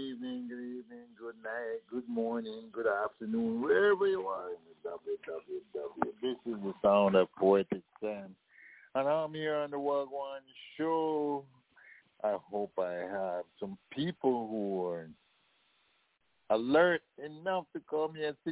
evening, good night, good morning, good afternoon, wherever you are in the WWW. This is the sound of Poetic Sam, and I'm here on the Wagwan Show. I hope I have some people who are alert enough to call me at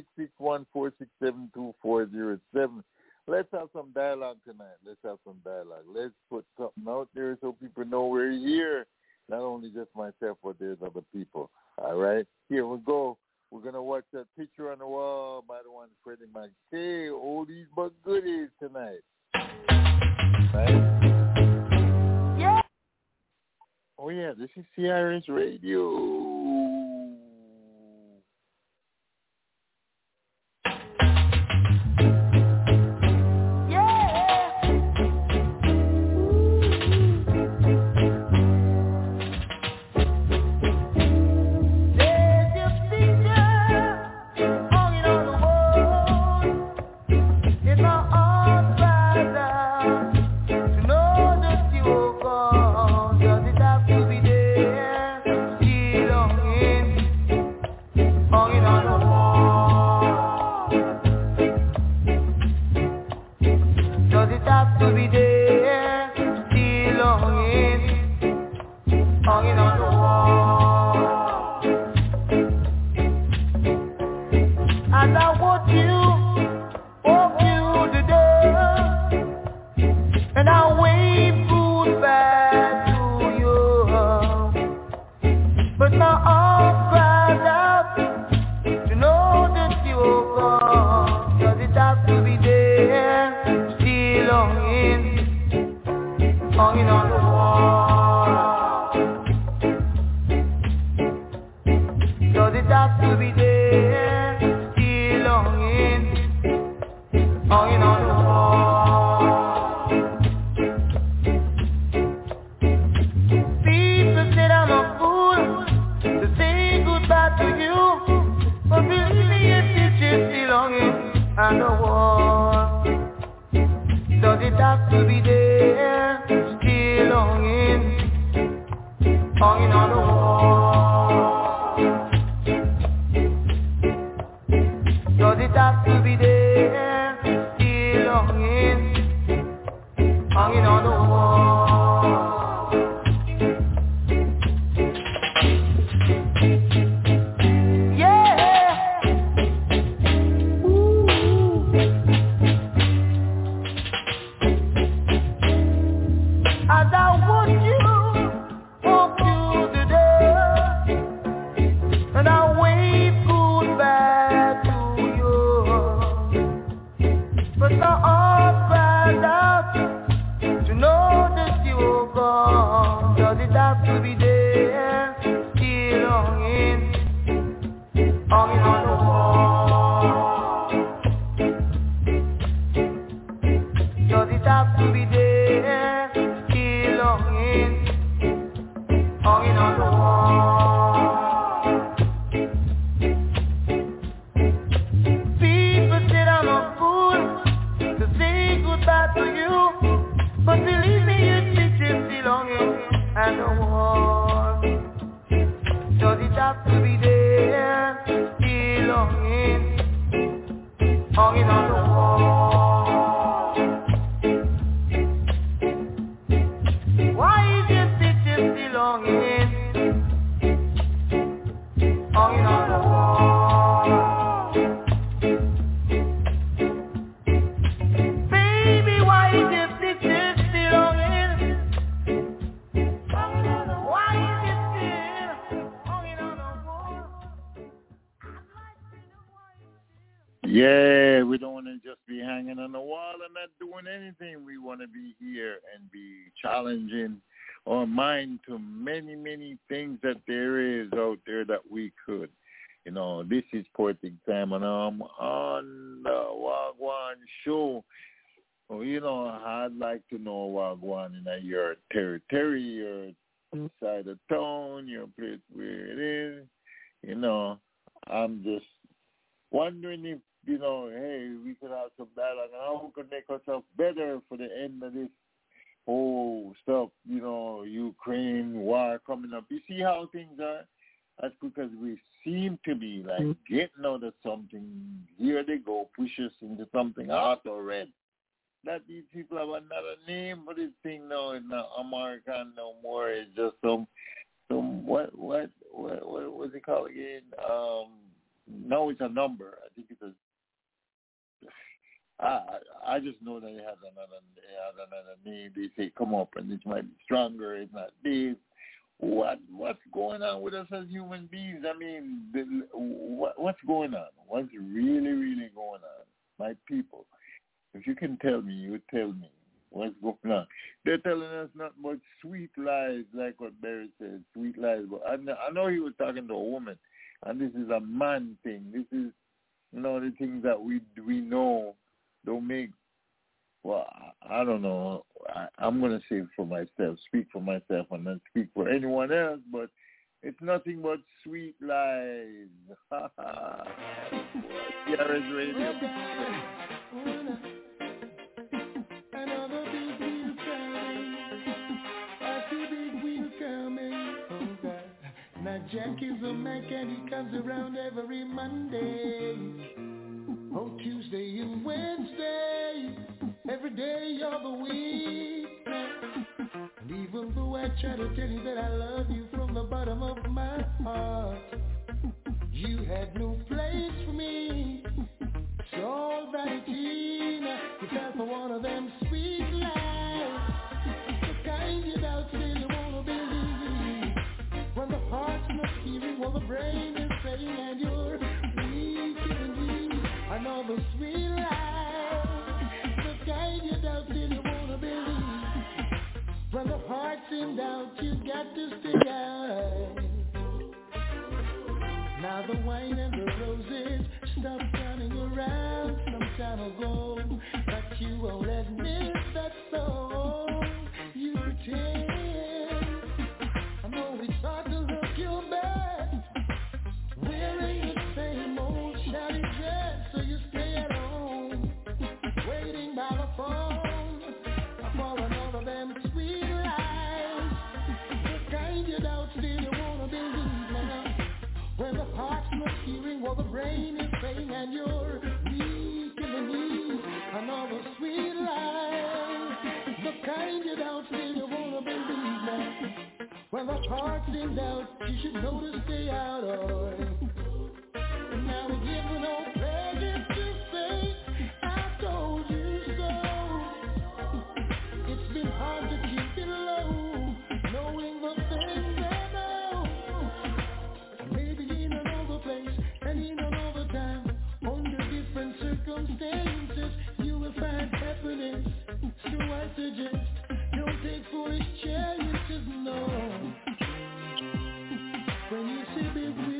661-467-2407. Let's have some dialogue tonight. Let's put something out there so people know we're here. Not only just myself, but there's other people. All right? Here we go. We're going to watch that picture on the wall by the one Freddie McKay. Oldies but goodies tonight. Right? Yeah. Oh, yeah. This is CRS Radio. Yeah, we don't want to just be hanging on the wall and not doing anything. We want to be here and be challenging our mind to many, many things that there is out there that we could. You know, this is Poetic Time, and I'm on the Wagwan Show. So, you know, I'd like to know Wagwan in your territory, your side of town, your place where it is. You know, I'm just wondering if, you know, hey, we could have some dialogue and how we could make ourselves better for the end of this whole stuff, you know, Ukraine war coming up. You see how things are? as quick as we seem to be, like getting out of something, here they go, push us into something auto-red. That these people have another name for this thing now. It's not American no more. It's just some what was it called again? No, it's a number. I think it's a. I just know that it has another name. They say come up and it might be stronger. It's not this. What's going on with us as human beings? I mean, what's going on? What's really going on, my people? If you can tell me, you tell me what's going on. They're telling us not much sweet lies, like what Barry said, sweet lies. But I know he was talking to a woman, and this is a man thing. This is, the things that we know don't make. Well, I don't know. I'm going to say for myself, speak for myself, and not speak for anyone else. But it's nothing but sweet lies. CRS Radio. Jack is a mechanic, he comes around every Monday, Tuesday and Wednesday, every day of the week. And even though I try to tell you that I love you from the bottom of my heart, you had no place for me. It's all vanity, you fell for one of them sweet lies, the kind you doubt still you wanna believe. When the heart's not hearing what the brain is saying, and you're weak and weak, another sweet lie, the kind you doubt still you wanna believe. When the heart's in doubt, you got to stay out. Now the wine and the roses stop coming around some time ago, but you won't admit that so you pretend. I know it's hard to look your best, wearing the same old shabby dress, so you stay at home, waiting by the phone for another of them sweet lies, the kind you doubt still you wanna believe now. When the heart's not hearing what the brain is saying, and you're weak in the knees, another sweet lie, the kind you doubt still you wanna believe now. When the heart's in doubt, you should know to stay out of it. Now it gives me no pleasure to say I told you so. It's been hard to keep it low, knowing the things I know. Maybe in another place and in another time, under different circumstances, you will find happiness. So I suggest don't take foolish chances, no. When you see big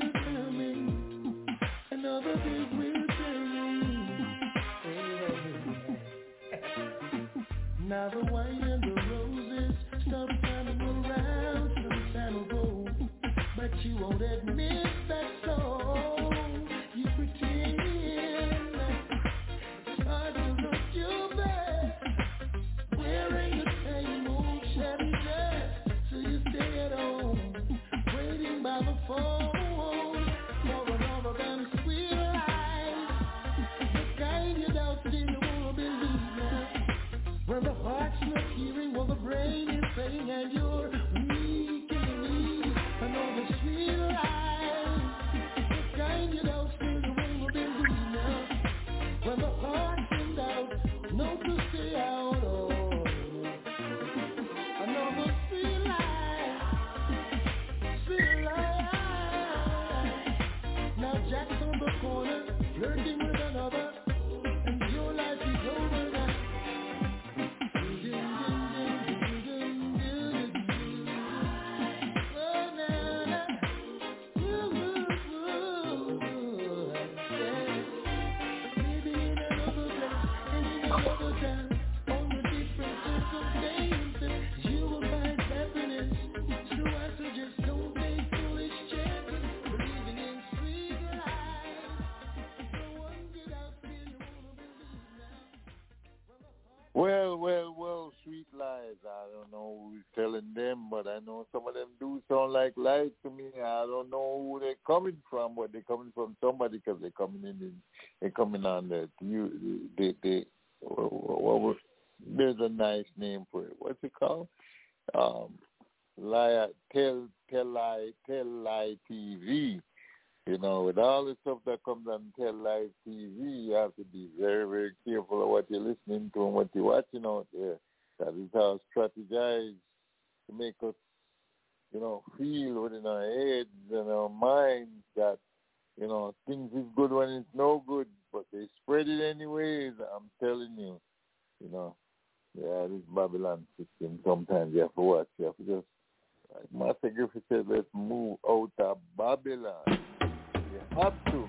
like light to me. I don't know who they're coming from, but they're coming from somebody because they're coming they're coming on there's a nice name for it. What's it called? Tell Lie TV. You know, with all the stuff that comes on Tell Live TV, you have to be very, very careful of what you're listening to and what you're watching out there. That is how strategize to make us, feel within our heads and our minds that, things is good when it's no good, but they spread it anyways. I'm telling you, this Babylon system, sometimes you have to watch. You have to just, like Master Griffith said, let's move out of Babylon. You have to.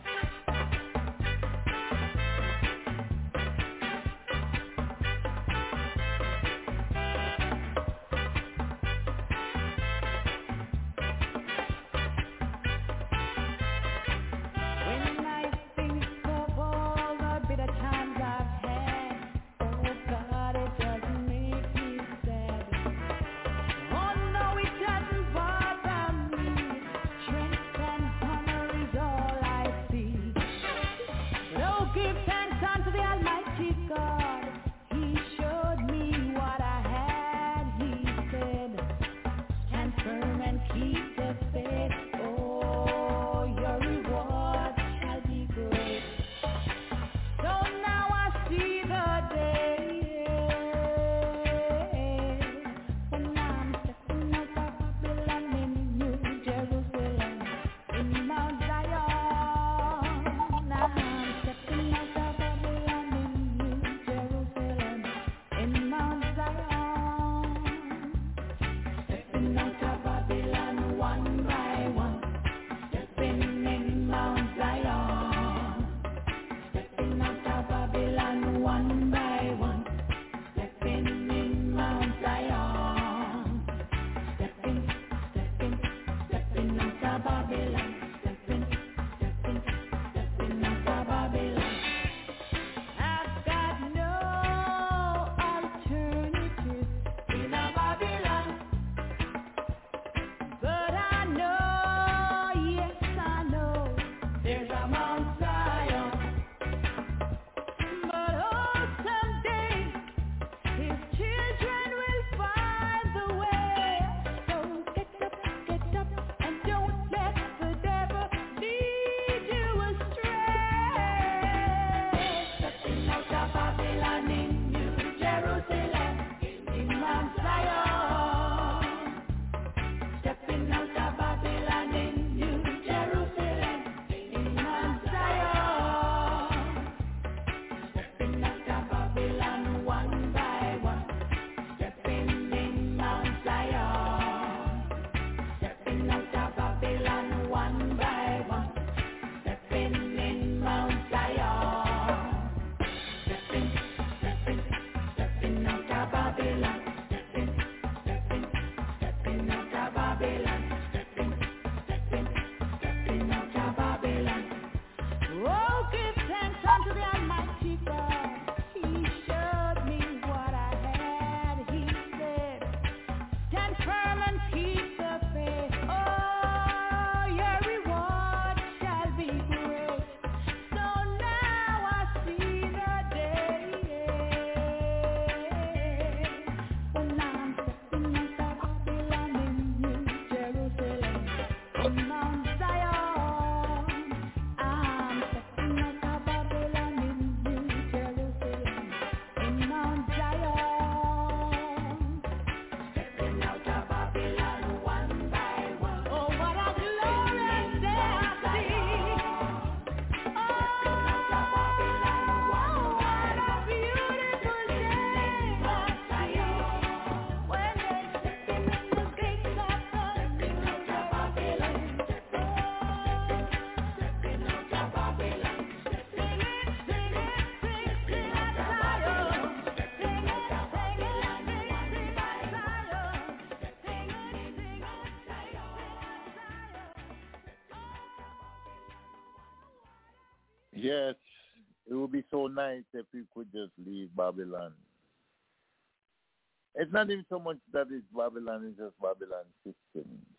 Yes, it would be so nice if we could just leave Babylon. It's not even so much that it's Babylon, it's just Babylon system.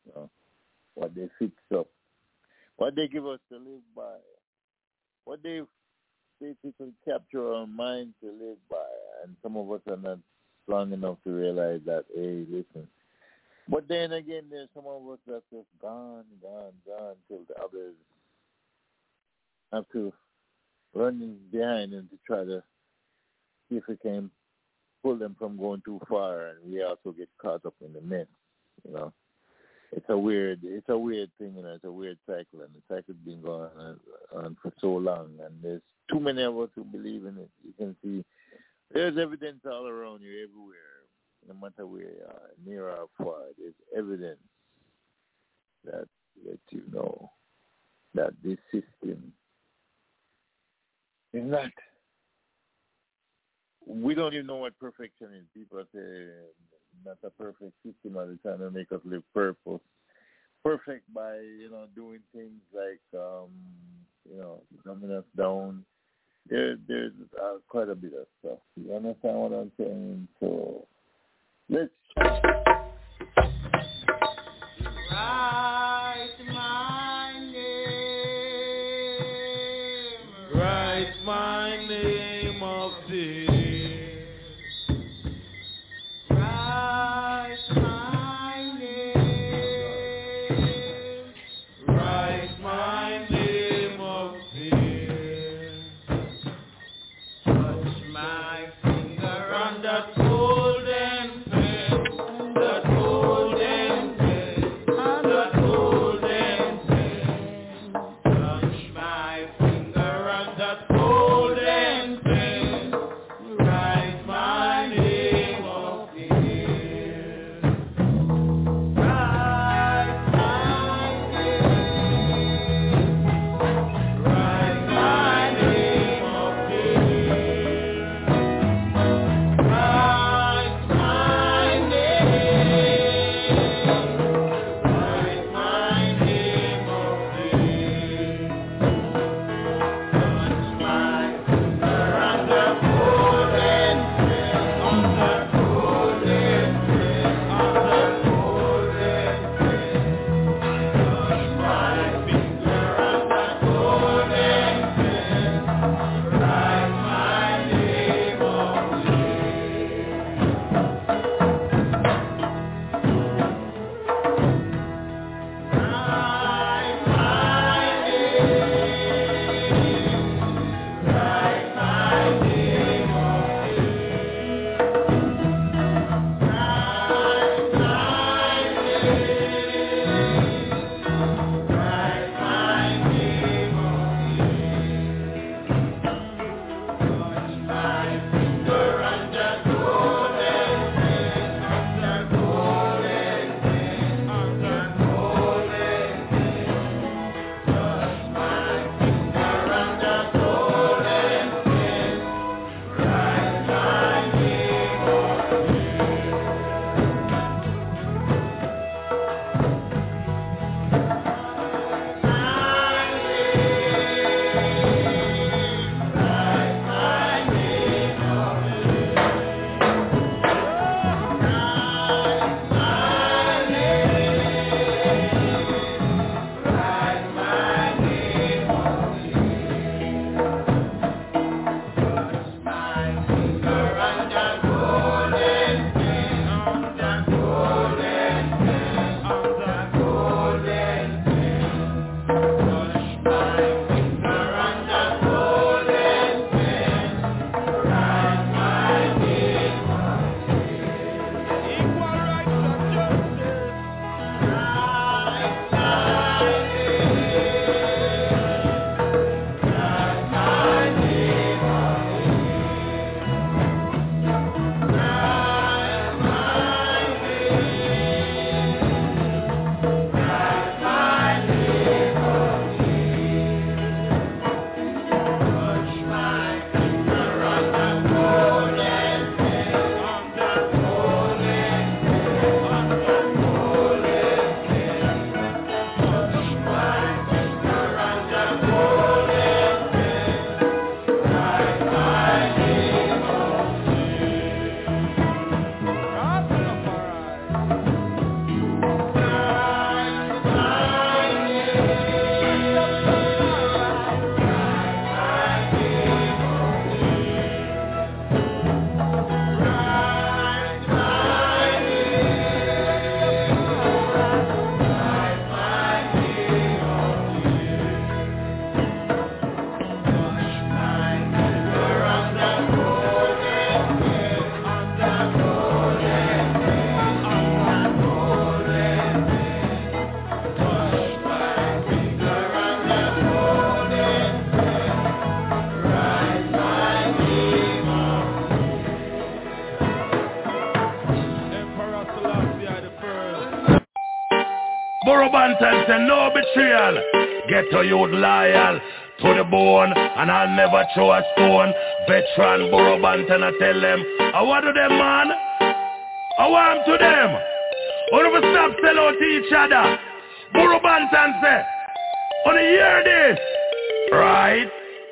You know, what they fix up, what they give us to live by, what they basically capture our mind to live by, and some of us are not strong enough to realize that, hey, listen. But then again, there's some of us that's just gone, till the others have to run behind them to try to see if we can pull them from going too far, and we also get caught up in the mess, you know. It's a weird thing, you know. It's a weird cycle, and the cycle's been going on for so long, and there's too many of us who believe in it. You can see there's evidence all around you everywhere, no matter where you are, near or far. There's evidence that lets you know that this system is not. We don't even know what perfection is. People say not a perfect system all the time to make us live perfect by, you know, doing things like, you know, dumbing us down. There's quite a bit of stuff. You understand what I'm saying? So let's write my name. Write my name of this. Write my name. Write my name of this. Touch my finger On that golden pen, that golden pen, that golden pen. touch my finger On that golden pen, Burro Banton say no betrayal. Get to youth loyal to the bone, and I'll never throw a stone. Veteran Burro Banton, I tell them, I want to them, man. I want to them. I never stop sell out to each other. Burro Banton say, wanna hear this? Right?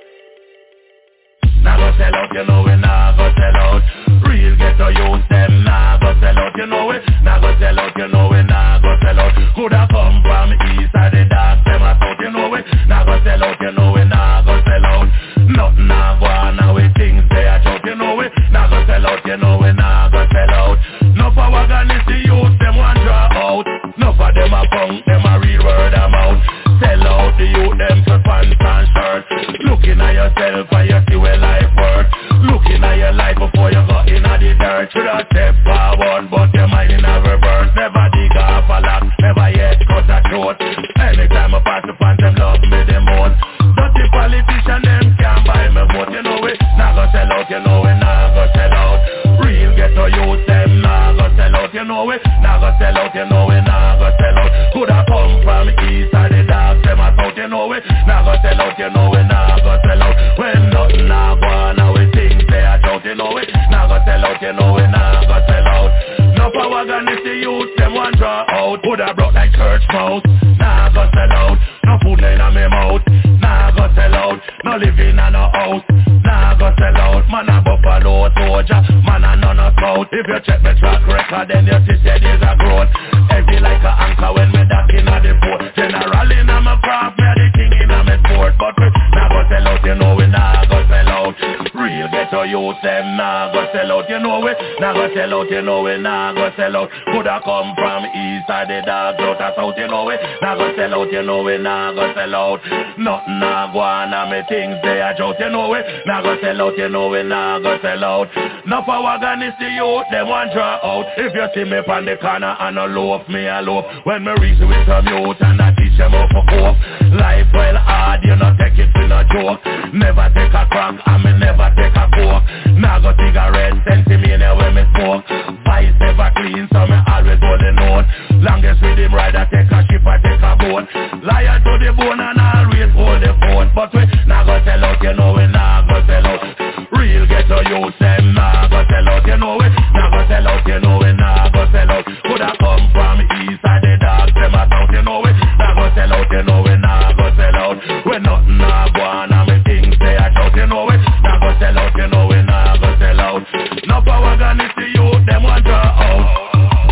Nah go sell out, you know we nah go sell out. Real ghetto youth them nah go sell out, you know we nah go sell out, you know we nah go sell out. Coulda come from east of the dark, them a south, you know we nah go sell out, you know we nah go sell out. Nothing nah go on, now we things they a joke, you know we nah go sell out, you know we nah go sell out. No power gun is the youth, them want draw out. No for them a punk, them a real word of mouth. Sell out the youth, them for pants and shirts. Looking at yourself and you see where life worth. Looking at your life before you go in the dirt. Should have step forward, but your mind in a reverse. Never dig off a lock, never yet cut a throat. Anytime I pass the pan, them love me the most. Dirty politician, them can't buy me vote. You know it, nah go sell out, you know it, nah go sell out. Real ghetto youth, them nah go sell out, you know it, nah go sell out, you know it, nah go sell out. Coulda come from east or the dark, them a south, you know it, nah go sell out, you know it, nah go sell out. When nothing nah go on, now we things they a joke, you know it, nah go sell out, you know it, nah go sell out. No power gun is the youth, them want draw out. Coulda broke like church mouse, nah go sell out. No food in my mouth, nah go sell out. No living in no house, nah go sell out. Man a buffalo soldier, man a none of scout. If you check my track record, then you see there's a growth. Heavy like a anchor when me dock in the port. General in a my craft, me the king in a my sport. But we nah go sell out, you know we nah go sell out. Real ghetto youth, them nah go sell out, you know we nah go sell out, you know we nah go sell out. Coulda come from east or the dark out of south, you know we nah go sell out, you know we nah go sell out. Nothing nah go on, and me things they a joke, you know we nah go sell out, you know we nah go sell out. No power gun is the youth, them want draw out. If you see me on the corner and a loaf, me a loaf. When me reason with some youth and I teach them how to cope. Life well hard, you not take it for no joke. Never take a crack and me never take a coke. Nah go cigarette, sentimania when me smoke. Vice never clean, so me always hold the note. Longest with him rider, take a ship or take a boat. Liar to the bone and always hold the fort. But we nah go sell out, you know we nah go sell out. Real ghetto youth, them nah go sell out, you know we nah go sell out, you know we nah go sell out. Coulda come from east or the dark, them a south, you know we nah go sell out, you know we nah go sell out. When nothing nah go on, and me things they a shout, you know we nah go sell out, you know we nah go sell out. No power gun is the youth, them want draw out.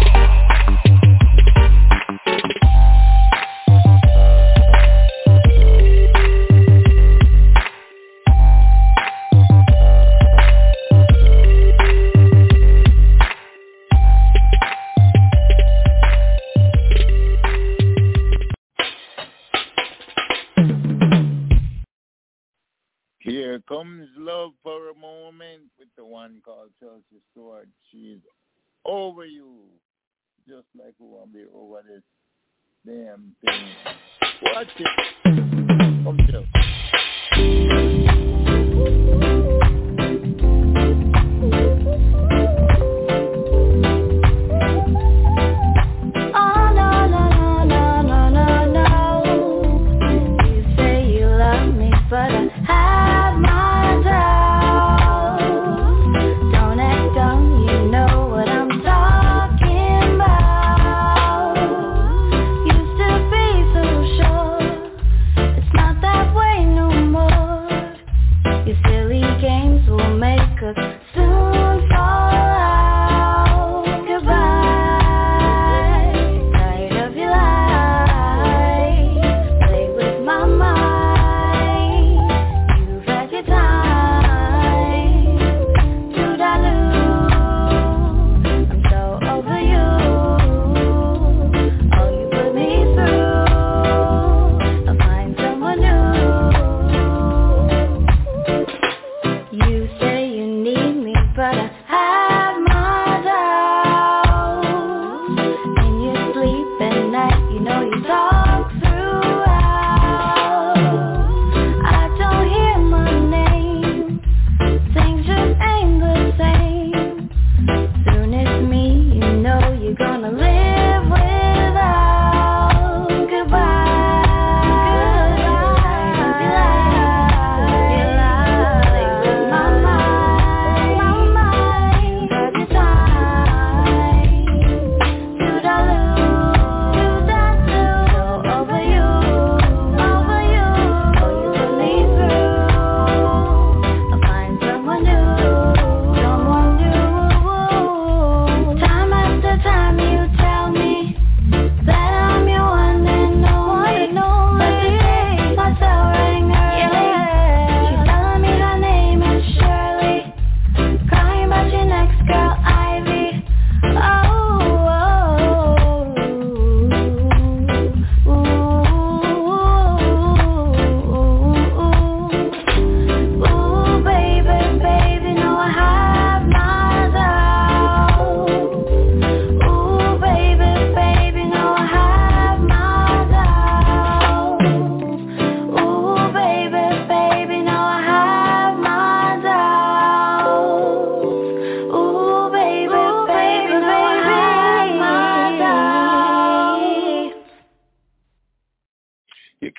Here comes love for a moment with the one called Chelsea Stewart. She's over you, just like who will be over this damn thing. Watch it. Come Chelsea.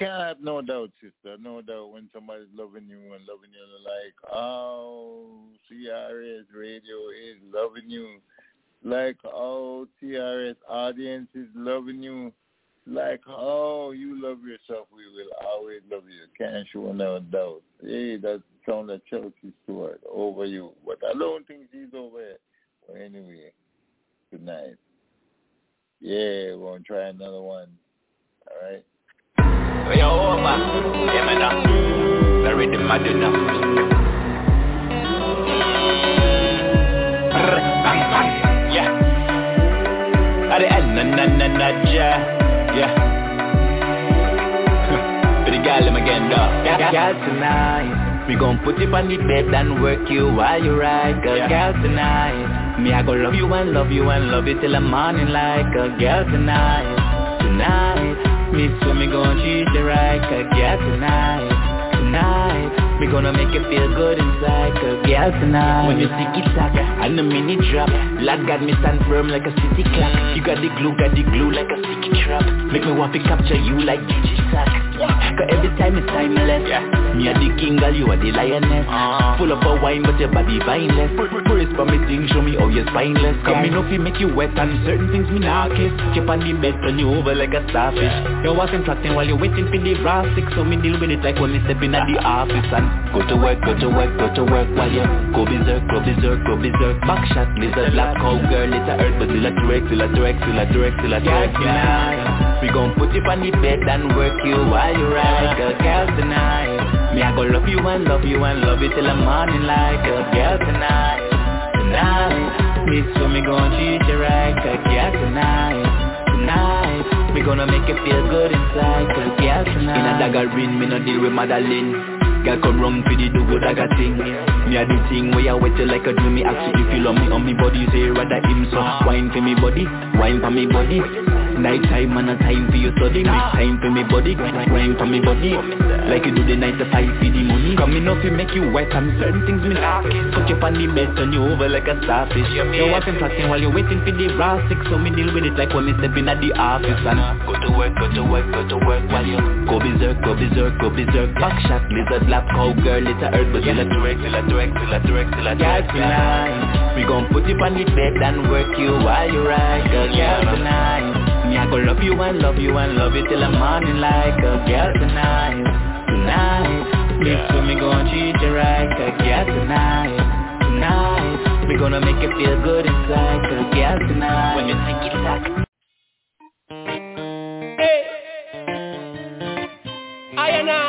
can't have no doubt, sister. No doubt when somebody's loving you and loving you like, oh, CRS radio is loving you. Like, oh, TRS audience is loving you. Like, oh, you love yourself, we will always love you. Can't show no doubt. Hey, that sounds like Chelsea Stewart over you. But I don't think she's over it. Well, anyway, good night. Yeah, we're going to try another one. All right? Yo, man. Yeah, man. The rhythm, I do now. Yeah. At the end, yeah. For the girl, them again, dog. Girl, tonight, we gon' put you on the bed and work you while you ride. Girl, tonight, me I go love you and love you and love you till the morning like a girl tonight. Tonight, me so me gon' treat you right. Girl, tonight, me gonna make you feel good inside. Girl, tonight, when you stick it tack and the mini drop, lad got me stand firm like a city clock. You got the glue like a sticky trap. Make me want to capture you like Digisack. Cause every time it's timeless. Me a the king, girl, you are the lioness. Full of a wine, but your body vineless. Praise for me thing, show me how you're spineless. Come in up, you make you wet and certain things me not kiss. Keep on the bed, turn you over like a starfish. You was contracting while you waiting for the brass stick. So me deal with it like when me step in at the office. And go to work while you go berserk. Back shot, lizard, black cow girl, it's a earth, but still a direct. We gon' put you on the bed and work you while you ride. Girl, tonight, me I go love you and love you till the morning like a girl tonight. Me so me gon' treat you right. Girl, tonight, me gonna make you feel good inside. Girl, tonight. In a dagger ring, me no deal with Madeline. Girl, come round for the do dagger thing. Me a the thing where you wet you like a dream. Me ask you if you love me on me body, say rather him. So wine for me body. Night time and a time for your study. Make time for me body, grind for me body. Like you do the 9 to 5 for the money. Coming up, you make you wet and certain things me like. Put you on the bed, turn you over like a starfish. You wasn't tracking while you're waiting for the raw stick. So me deal with it like when me step in at the office. And go to work while you go berserk. Back shot, lizard, lap, cow girl, it's a earth, but still a direct. We gon' put you on the bed and work you while you ride. Girl, tonight, me I go love you and love you till the morning like a girl tonight. Me so me gon' treat you right. Girl, tonight, we gonna make you feel good inside. Girl, tonight, when you think it back. Hey, I and I.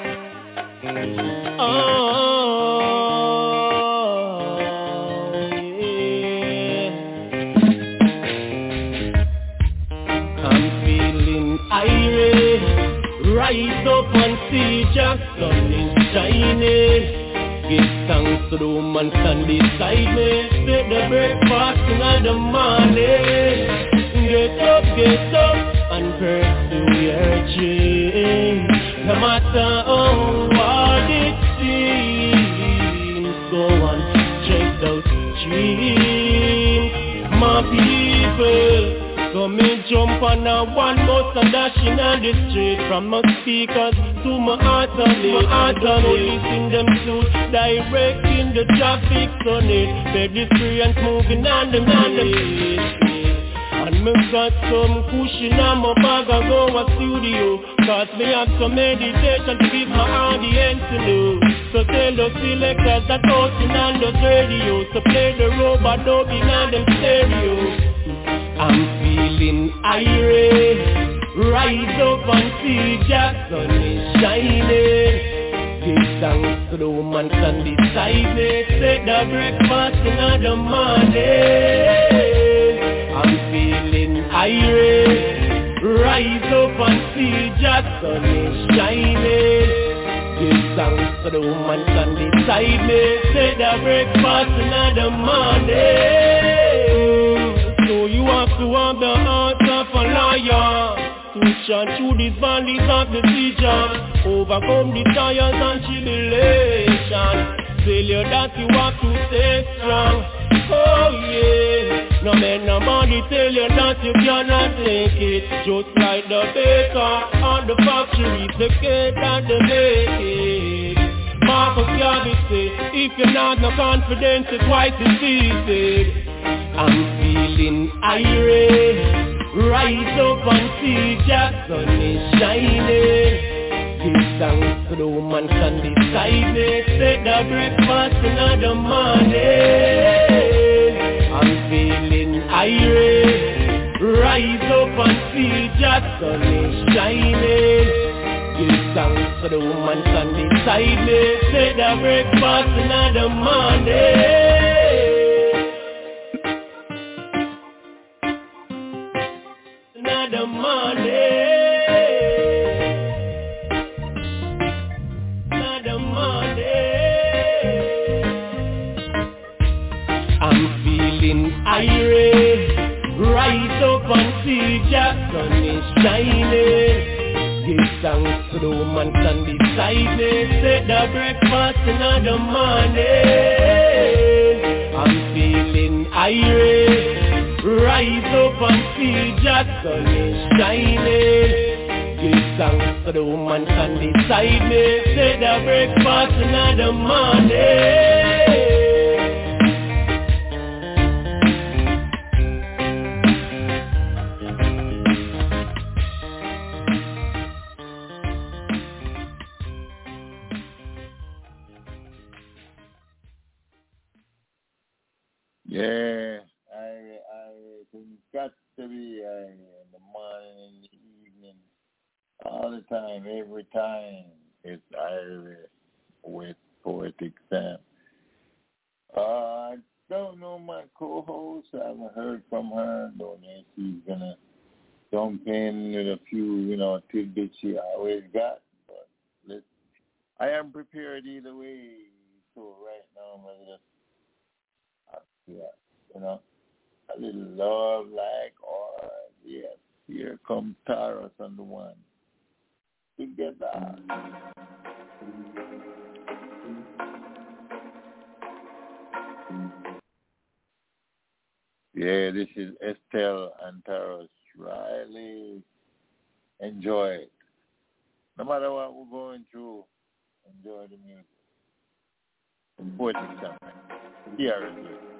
Rise up and see Jack, sun is shining. Give thanks to the woman stand beside me. Set the breakfast in the morning. Get up and pursue your dream. No matter how hard it seems, go on, chase out dream. My people, come and jump on a one bus and dashing on the street. From my speakers to my heart and police in them suits, directing the traffic on it. Pedestrians moving on the street. And me got some cushion on my bag and go a studio. Cause me have some meditation to give my audience to know. So tell the selectors that toasting on the radio. So play the robot dub in on them stereo. I'm feeling irate. Rise up and see Jackson is shining. Give thanks to the woman stand beside me. Set the breakfast in the morning. I'm feeling irate. Rise up and see Jackson is shining. Give thanks to the woman stand beside me. Set the breakfast in the morning. So you have to have the heart of a lion. Push on through these valleys of the season. Overcome the trials and tribulation. Failure that you have to stay strong. Oh yeah. No man, nobody tell you that you cannot take it. Just like the baker on the factory, the cake and the bake. Marcus Garvey say, if you're not no confidence, it's twice as easy. I'm feeling irate. Rise up and see Jackson is shining. Give thanks to the woman can decide it. Take the breakfast in the morning. I'm feeling irate. Rise up and see Jackson is shining. Give thanks to the woman can decide it. Take the breakfast in the morning. Another morning. I'm feeling irate. Rise up and see Jackson is shining. Give thanks to the woman can decide it. Take the breakfast in the morning. I'm feeling irate. Rise up and see Jackson is shining. Give thanks to the woman can decide it. Take the breakfast in the morning. Yeah, I think it's got to be in the morning, in the evening, all the time, every time. It's Irish with Poetic Sam. I don't know my co-host. I haven't heard from her. Don't know if she's gonna jump in with a few, tidbits she always got. But I am prepared either way. So right now, a little love like, or yes, here comes Taurus on the one. Together. Yeah, this is Estelle and Taurus Riley. Enjoy it. No matter what we're going through, enjoy the music. Poetic something. Here it is.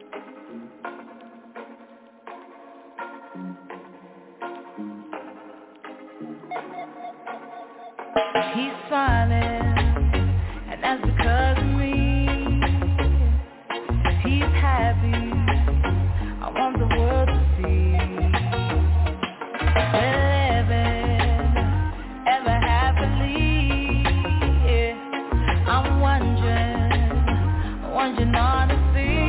He's smiling, and that's because of me. He's happy, I want the world to see. They're living ever happily. I'm wondering honestly,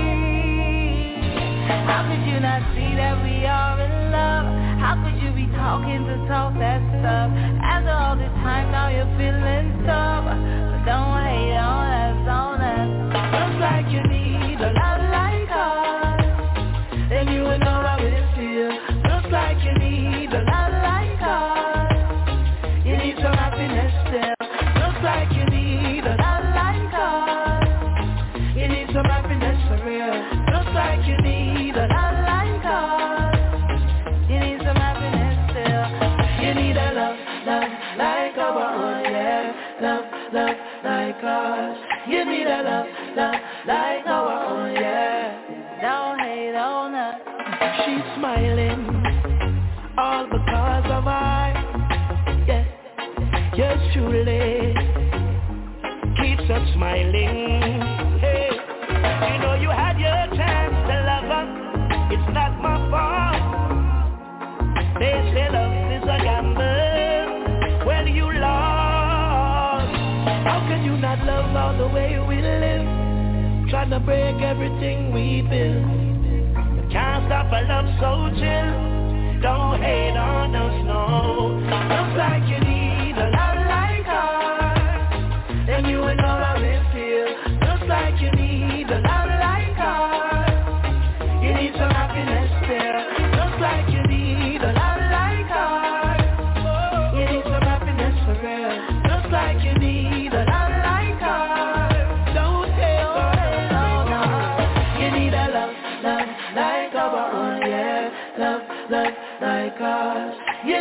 how could you not see that we are in love? How could you be talking to talk that stuff? After all this time now you're feeling tough. But don't hate on us. Looks like you need a love like us. Then you would know how it feels. Looks like you need a love like us. You need some happiness still. Looks like you need a love like us. You need some happiness for real. Looks like you need a love like us. You need some happiness still. You need a love like our own, yeah. Love like us. You need a love like our own, yeah. Don't hate on us. She's smiling, all because of I, yeah. Yours truly keeps us smiling. Hey, you had your chance to love her. It's not my fault. They say love is a gamble. Well, you lost. How can you not love all the way we live? Trying to break everything we build. Can't stop a love so chill. Don't hate on us, no. Looks like you need a love like ours. Then you would know how it feels. Looks like you need a love like ours. You need some happiness there. Looks like you need a love like ours. You need some happiness for real. Looks like you need a love like ours. Don't hate on us, no. You need a love like our own.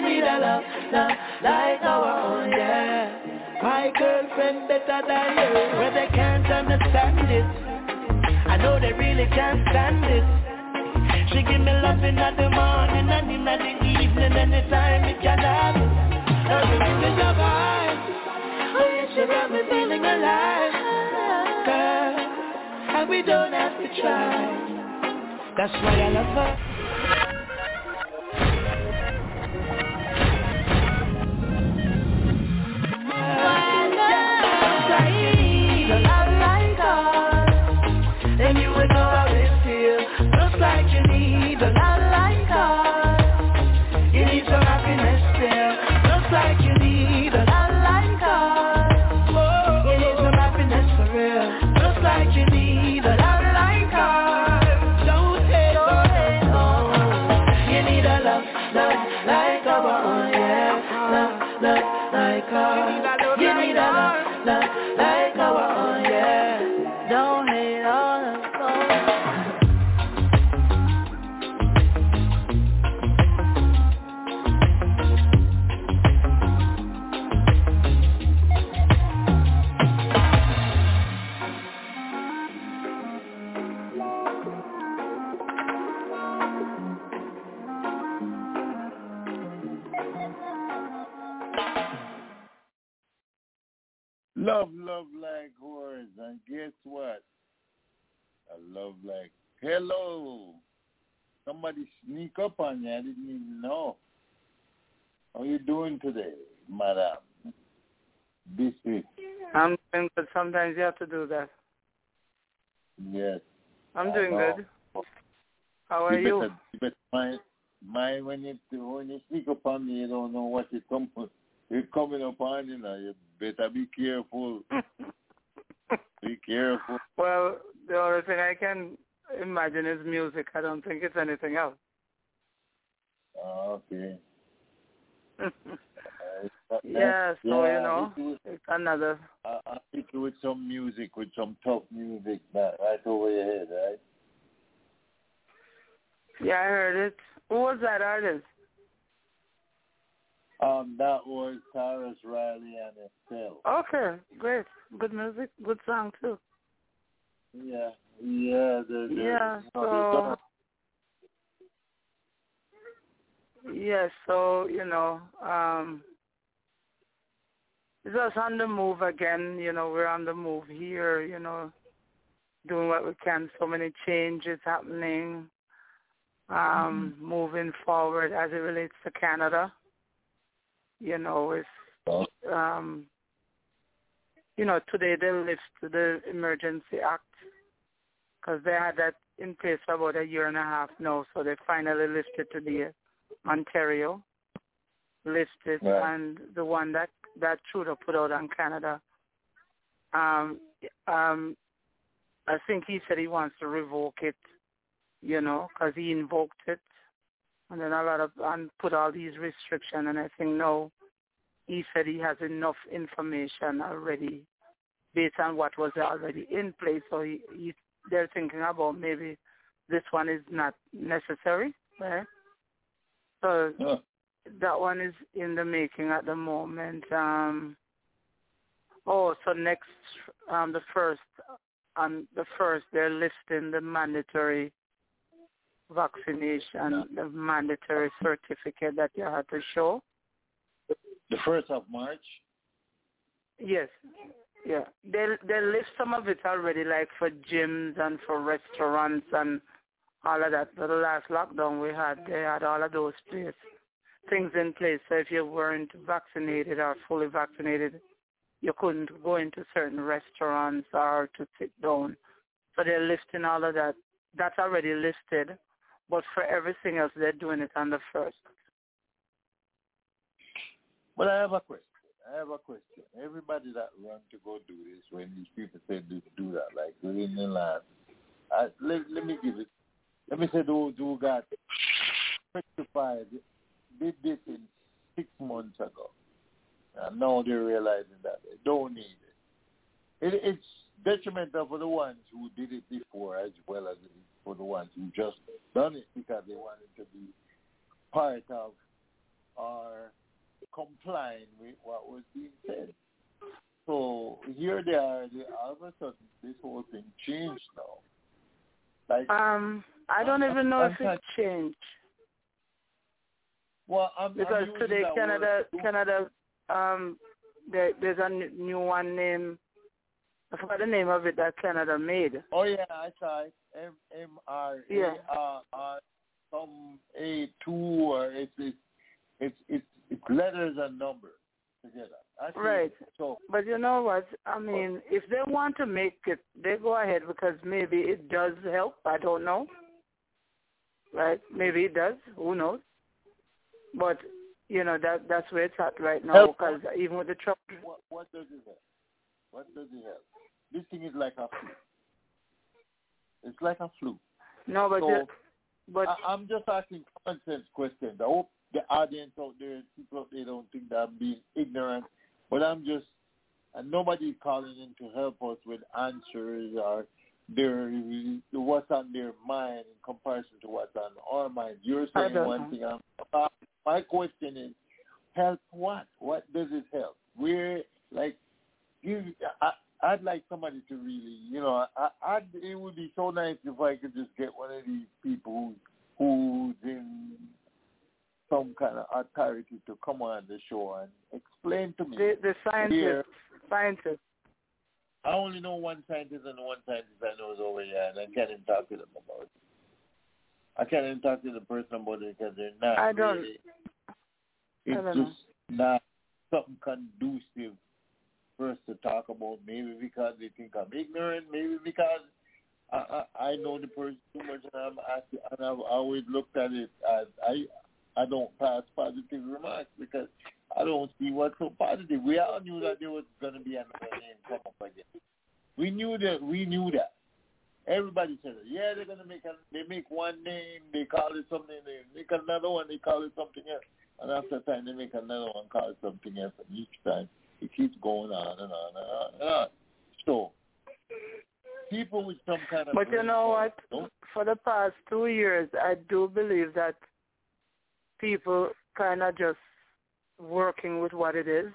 need a love, love like our own, yeah. My girlfriend better than you, where they can't understand it. I know they really can't stand it. She give me loving at the morning and in the evening, anytime it can happen. Now you give me the vibe. Oh yeah, she got me feeling alive, girl. And we don't have to try. That's why I love her. Love like horse, and guess what? I love like, hello. Somebody sneak up on you, I didn't even know. How you doing today, madam? This week. I'm doing good. Sometimes you have to do that. Yes. I'm doing good. How are you? You better mind when you sneak up on me, you don't know what you're coming up on, you know. You better be careful. Be careful. Well, the only thing I can imagine is music. I don't think it's anything else. Okay. Yeah, so, you know, it's another. I'll hit you with some music, with some tough music right over your head, right? Yeah, I heard it. Who was that artist? That was Tarrus Riley and Estelle. Okay, great. Good music, good song, too. Yeah. So, you know, it's us on the move again. You know, we're on the move here, you know, doing what we can. So many changes happening, moving forward as it relates to Canada. You know, it's, you know, today they lifted the Emergency Act because they had that in place for about a year and a half now. So they finally lifted today. Ontario listed, right. And the one that Trudeau put out on Canada, I think he said he wants to revoke it, you know, because he invoked it, and then and put all these restrictions, and I think now he said he has enough information already based on what was already in place, so they're thinking about maybe this one is not necessary, right? So that one is in the making at the moment. So next, the first, they're listing the mandatory vaccination, the mandatory certificate that you have to show. The 1st of March? Yes. Yeah. They list some of it already, like for gyms and for restaurants and all of that. For the last lockdown they had all of those things in place. So if you weren't vaccinated or fully vaccinated, you couldn't go into certain restaurants or to sit down. So they're listing all of that. That's already listed. But for everything else, they're doing it on the 1st. But I have a question. Everybody that run to go do this, when these people say do that, like within the last, let me give it. Let me say those who got 55 did this in 6 months ago. And now they're realizing that they don't need it. It's detrimental for the ones who did it before as well as it is for the ones who just done it because they wanted to be part of are complying with what was being said. So here they are. All of a sudden, this whole thing changed now. Like, I don't even know if it changed. Well, because today Canada, there's a new one named, I forgot the name of it that Canada made. Oh yeah, I saw it. MRA. Yeah. Some A2 or it's letters and numbers together. Right. So, but you know what? I mean, if they want to make it, they go ahead because maybe it does help. I don't know. Right? Maybe it does. Who knows? But you know that's where it's at right now. Because even with the truck. What does it help? What does it help? This thing is like a flu. It's like a flu. No, but I'm just asking common sense questions. I hope the audience out there, people out there, don't think that I'm being ignorant. But I'm just, and nobody's calling in to help us with answers or what's on their mind in comparison to what's on our mind. You're saying one thing. My question is, help what? What does it help? I'd like somebody to really, it would be so nice if I could just get one of these people who's in some kind of authority to come on the show and explain to me. The scientists. I only know one scientist, and one scientist I know is over here, and I can't even talk to them about it. I can't even talk to the person about it because they're not really. It's just not something conducive for us to talk about. Maybe because they think I'm ignorant. Maybe because I know the person too much, and I've always looked at it as I don't pass positive remarks because I don't see what's so positive. We all knew that there was going to be another name come up again. We knew that. Everybody said it. Yeah, they're going to make one name, they call it something, they make another one, they call it something else. And after time, they make another one, call it something else. And each time, it keeps going on and on and on and on. So, people with some kind of... But you know what? For the past 2 years, I do believe that people kind of just working with what it is.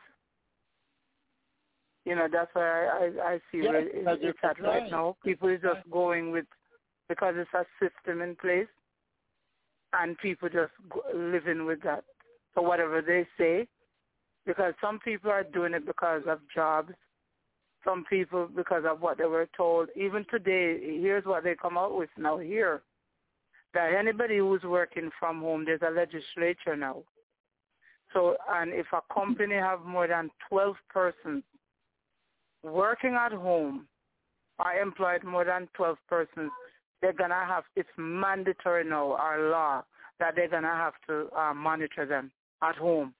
That's why I see where it's at right now. People is just going with, because it's a system in place, and people just living with that. So whatever they say, because some people are doing it because of jobs, some people because of what they were told. Even today, here's what they come out with now here, that anybody who's working from home, there's a legislature now. So, and if a company have more than 12 persons working at home or employed more than 12 persons, they're going to have, it's mandatory now, our law, that they're going to have to monitor them at home.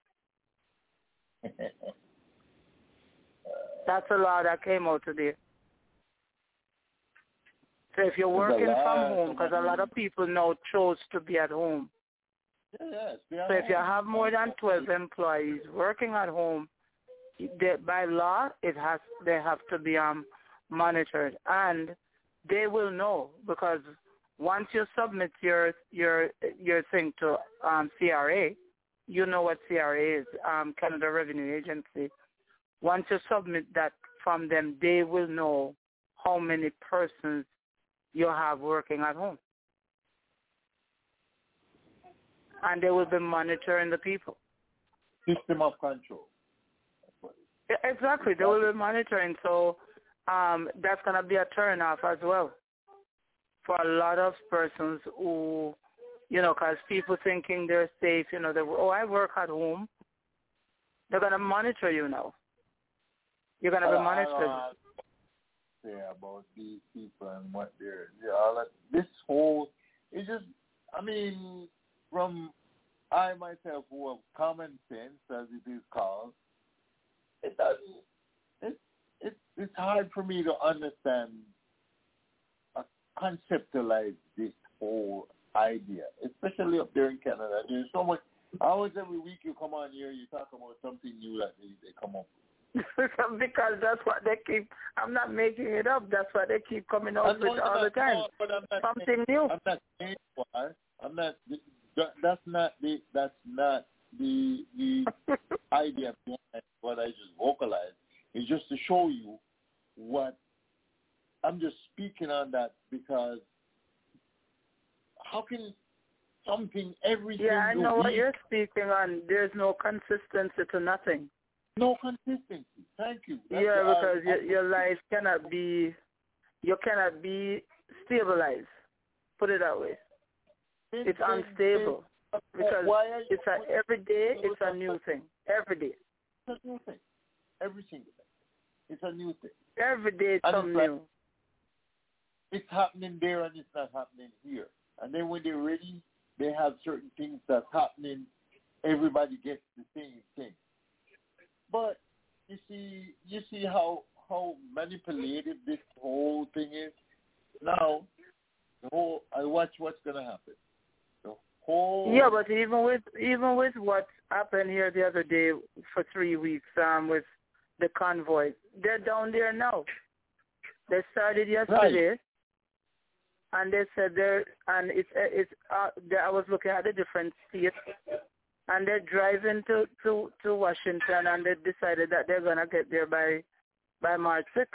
That's a law that came out today. So if you're working from home, because a lot of people now chose to be at home. Yes, so if you have more than 12 employees working at home, by law, they have to be monitored, and they will know, because once you submit your thing to CRA, you know what CRA is, Canada Revenue Agency. Once you submit that from them, they will know how many persons you have working at home. And they will be monitoring the people. System of control. Exactly. They will be monitoring. So that's going to be a turn-off as well for a lot of persons who, because people thinking they're safe, I work at home. They're going to monitor you now. You're going to be monitored. Say about these people and what they're this whole, it's just, from I myself who have common sense, as it is called, it doesn't, it's hard for me to understand, conceptualize this whole idea, especially up there in Canada. There's so much, always every week you come on here, you talk about something new that they come up with. Because that's what they keep, I'm not making it up, that's what they keep coming up with all the time. Something new. I'm not saying why. That's not the idea behind what I just vocalized is just to show you what I'm just speaking on that, because how can something every single I know week, what you're speaking on. There's no consistency to nothing. No consistency. Thank you. That's because your life cannot be, you cannot be stabilized. Put it that way. It's unstable because it's every day. It's a new thing. Every day. It's a new thing. Every single day. It's a new thing. Every day it's something new. It's happening there and it's not happening here. And then when they're ready, they have certain things that's happening. Everybody gets the same thing. But you see how manipulative this whole thing is. Now, I watch what's gonna happen. But even with what happened here the other day for 3 weeks, with the convoy, they're down there now. They started yesterday. Right. And they said I was looking at the different states, and they're driving to Washington, and they decided that they're gonna get there by March 6th.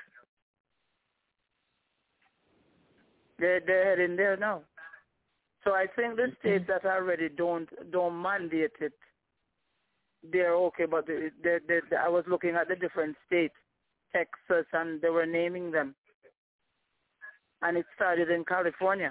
They're heading there now. So I think the states that already don't mandate it, they're okay. But I was looking at the different states, Texas, and they were naming them. And it started in California.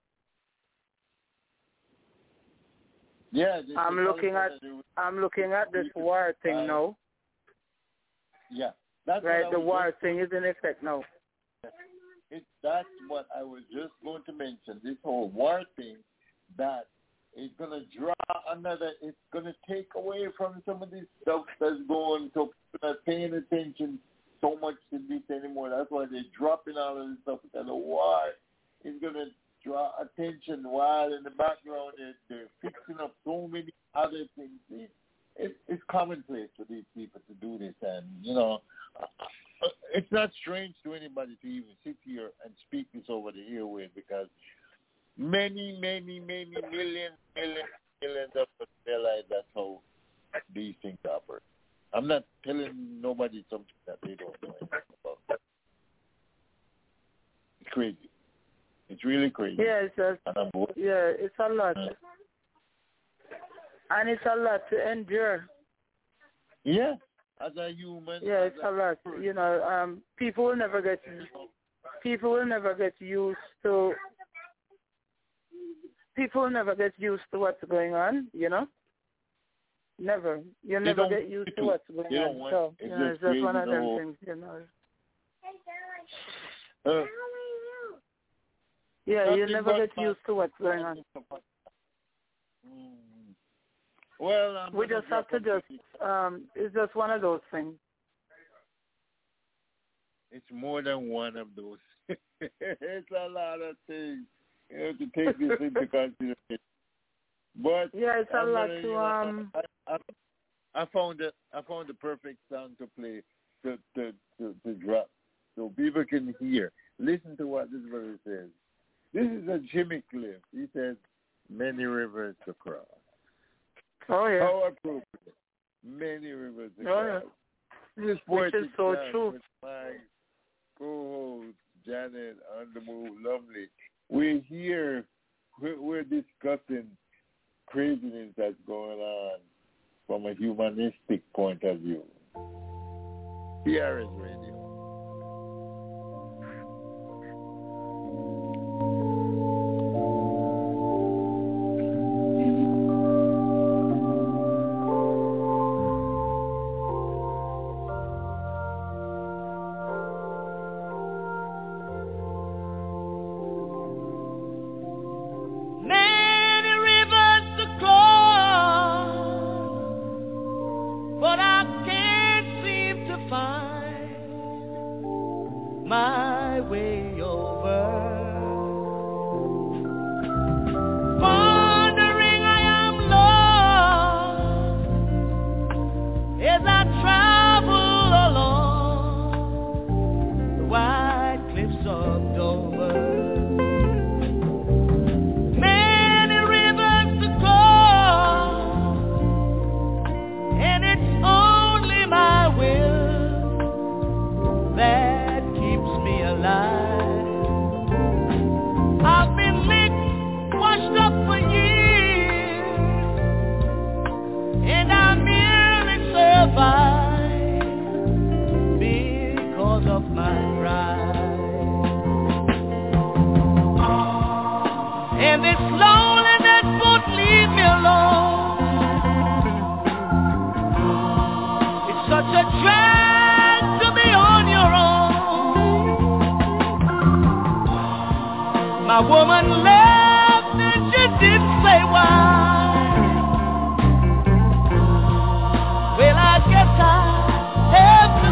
Yeah, I'm looking at this war thing now. Yeah, that's right. The war thing is in effect now. That's what I was just going to mention. This whole war thing, that is going to draw another. It's going to take away from some of this stuff that's going. So people are paying attention so much to this anymore. That's why they're dropping all of this stuff. Because the war is going to draw attention while in the background they're fixing up so many other things. It's commonplace for these people to do this, and it's not strange to anybody to even sit here and speak this over the airwaves, because many millions of people realize that's how these things operate. I'm not telling nobody something that they don't know anything about. It's crazy. It's really crazy. Yeah, it's a lot. And it's a lot to endure. Yeah, as a human. Yeah, it's a lot. People will never get used to. People will never get used to what's going on. Never. You never get used to what's going on. So it's just one of them things. You never get used to what's going on. Well, we just have to it's just one of those things. It's more than one of those. It's a lot of things. You have to take this into consideration. But it's a lot to I found the perfect song to play to drop so people can hear. Listen to what this brother says. This is a Jimmy Cliff. He says, "Many rivers to cross." Oh yeah. How appropriate. Many rivers to cross. This which is so true. With my co-host Janet on the Move, lovely. We're here. We're discussing craziness that's going on from a humanistic point of view. PRS Radio. of my pride. And this loneliness won't leave me alone. It's such a drag to be on your own. My woman left and she didn't say why. Well, I guess I have to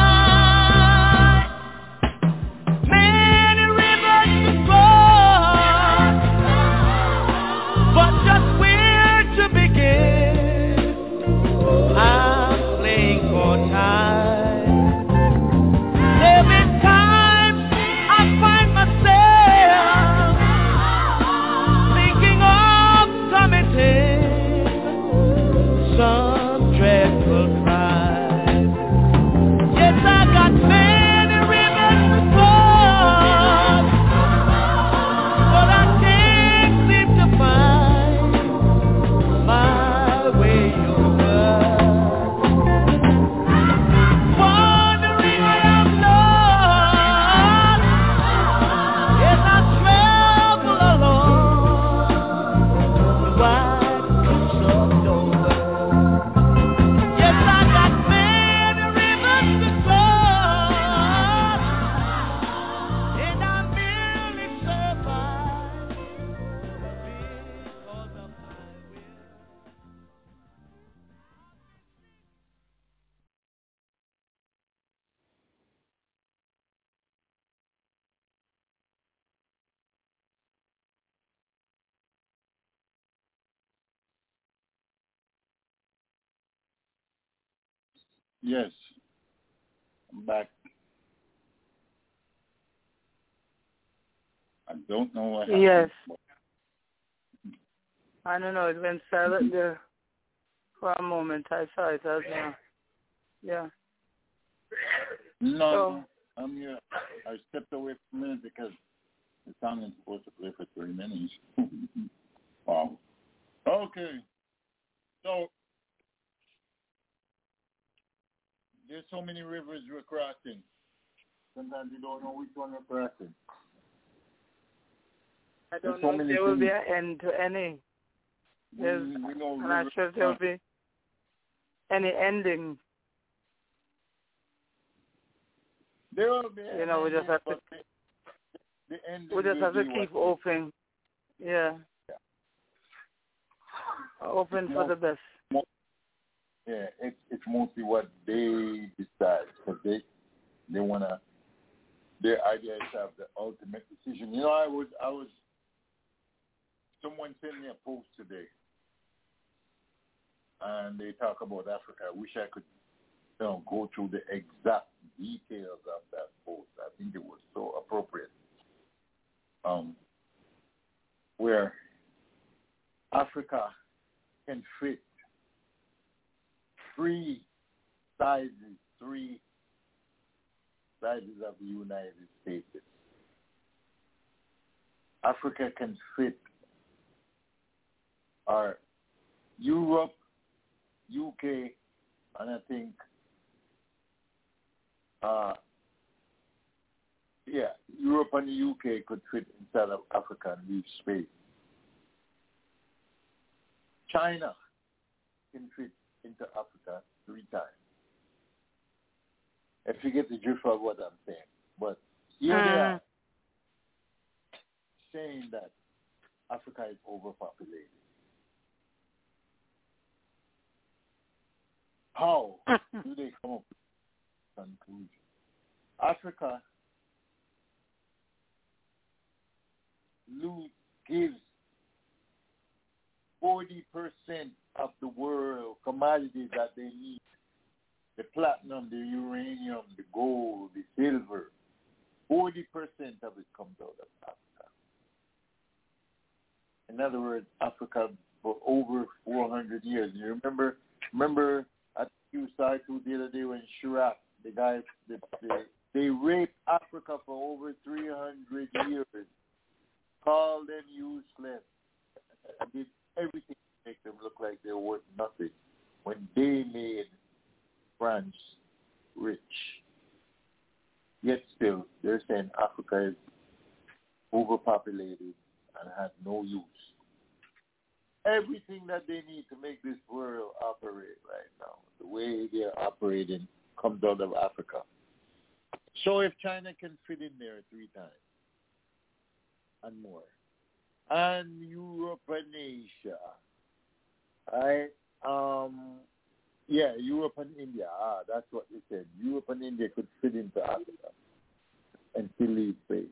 cry. Many rivers to cross, but just where to begin? I'm playing for time. Every time I find myself thinking of committing some dreadful crime. Yes, I got many rivers to cross, but I can't seem to find my way over. Wondering where I'm lost, yes, I travel alone, wide soft over. Yes, I got many rivers to cross, and I merely survive because of my will. Yes, I'm back. I don't know what happened. Yes. I don't know. It went silent there for a moment. I saw it as well. Yeah. No, I'm here. I stepped away for a minute because the song is supposed to play for 3 minutes. Wow. Okay. So, there's so many rivers we're crossing. Sometimes you don't know which one we're crossing. I There's don't so know if many there will be things. an end to any. Yes. We know I'm not rivers sure if there will be any ending. There will be. You know, we just have to. The ending We just will have to be keep what- open. Yeah. Open for the best. Yeah, it's mostly what they decide because they wanna. Their idea is to have the ultimate decision. You know, I was. Someone sent me a post today, and they talk about Africa. I wish I could, go through the exact details of that post. I think it was so appropriate. Where Africa can fit three sizes of the United States. Africa can fit our Europe, UK, and I think, Europe and the UK could fit inside of Africa and leave space. China can fit into Africa 3 times. If you get the drift of what I'm saying. But here they are saying that Africa is overpopulated. How do they come up with a conclusion? Africa gives 40% of the world commodities that they need. The platinum, the uranium, the gold, the silver. 40% of it comes out of Africa. In other words, Africa for over 400 years. You remember at Q-Cycle the other day when Chirac, the guys, they raped Africa for over 300 years, called them useless, and did everything to make them look like they're worth nothing when they made France rich. Yet still, they're saying Africa is overpopulated and has no use. Everything that they need to make this world operate right now, the way they're operating, comes out of Africa. So if China can fit in there 3 times and more, and Europe and Asia, right? Europe and India. That's what they said. Europe and India could fit into Africa and still leave space.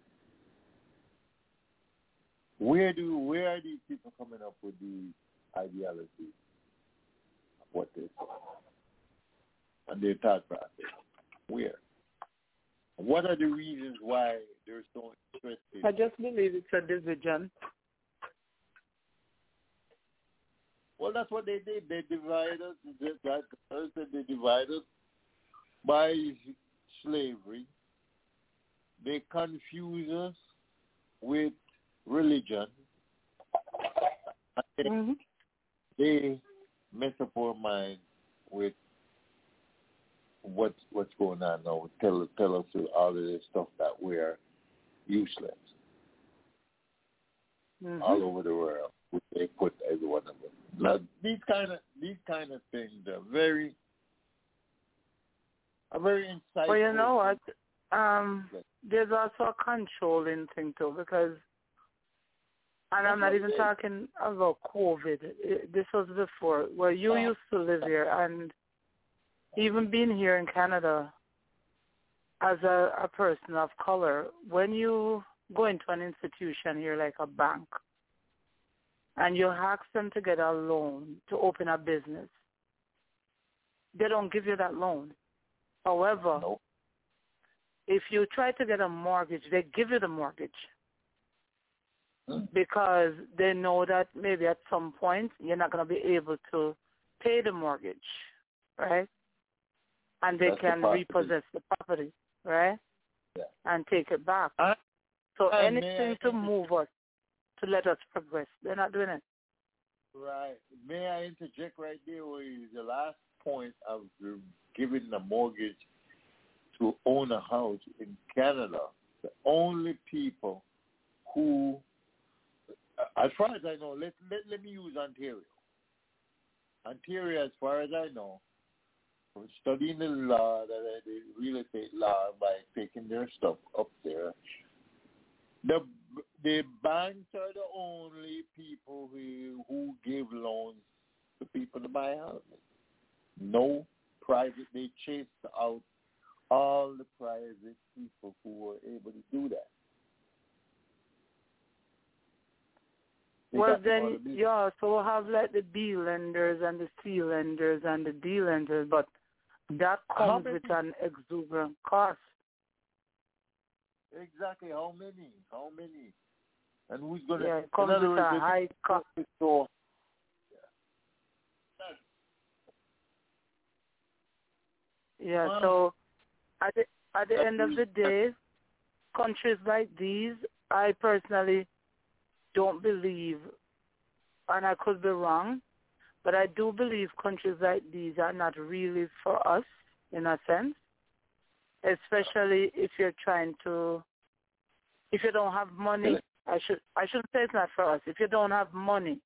Where are these people coming up with these ideologies of what they say and their thought process? Where? What are the reasons why they're so interested? I just believe it's a division. Well, that's what they did. They divide us. Just like first they divide us by slavery. They confuse us with religion. They mess up our mind with what's going on now. Tell us all of this stuff that we're useless all over the world. They put every one of them. Now, these kind of things are very insightful. Well, you know what? There's also a controlling thing too, because, and I'm not even talking about COVID. This was before, where you used to live here, and even being here in Canada as a person of color, when you go into an institution here like a bank, and you ask them to get a loan to open a business, they don't give you that loan. However, if you try to get a mortgage, they give you the mortgage because they know that maybe at some point you're not going to be able to pay the mortgage, right? And they can repossess the property, right? Yeah. And take it back. So anything to move us, to let us progress, they're not doing it. Right. May I interject right there where the last point of giving the mortgage to own a house in Canada, the only people who, as far as I know, let me use Ontario. Ontario, as far as I know, from studying the law, the real estate law, by taking their stuff up there, the banks are the only people who give loans to people to buy houses. No private, they chased out all the private people who were able to do that. Well, then you also have like the B lenders and the C lenders and the D lenders, but that comes with an exuberant cost. Exactly. How many? And who's going to... Yeah, it comes with a high cost. Yeah, so at the end of the day, countries like these, I personally don't believe, and I could be wrong, but I do believe countries like these are not really for us, in a sense, especially if you're trying to, if you don't have money, I shouldn't say it's not for us. If you don't have money,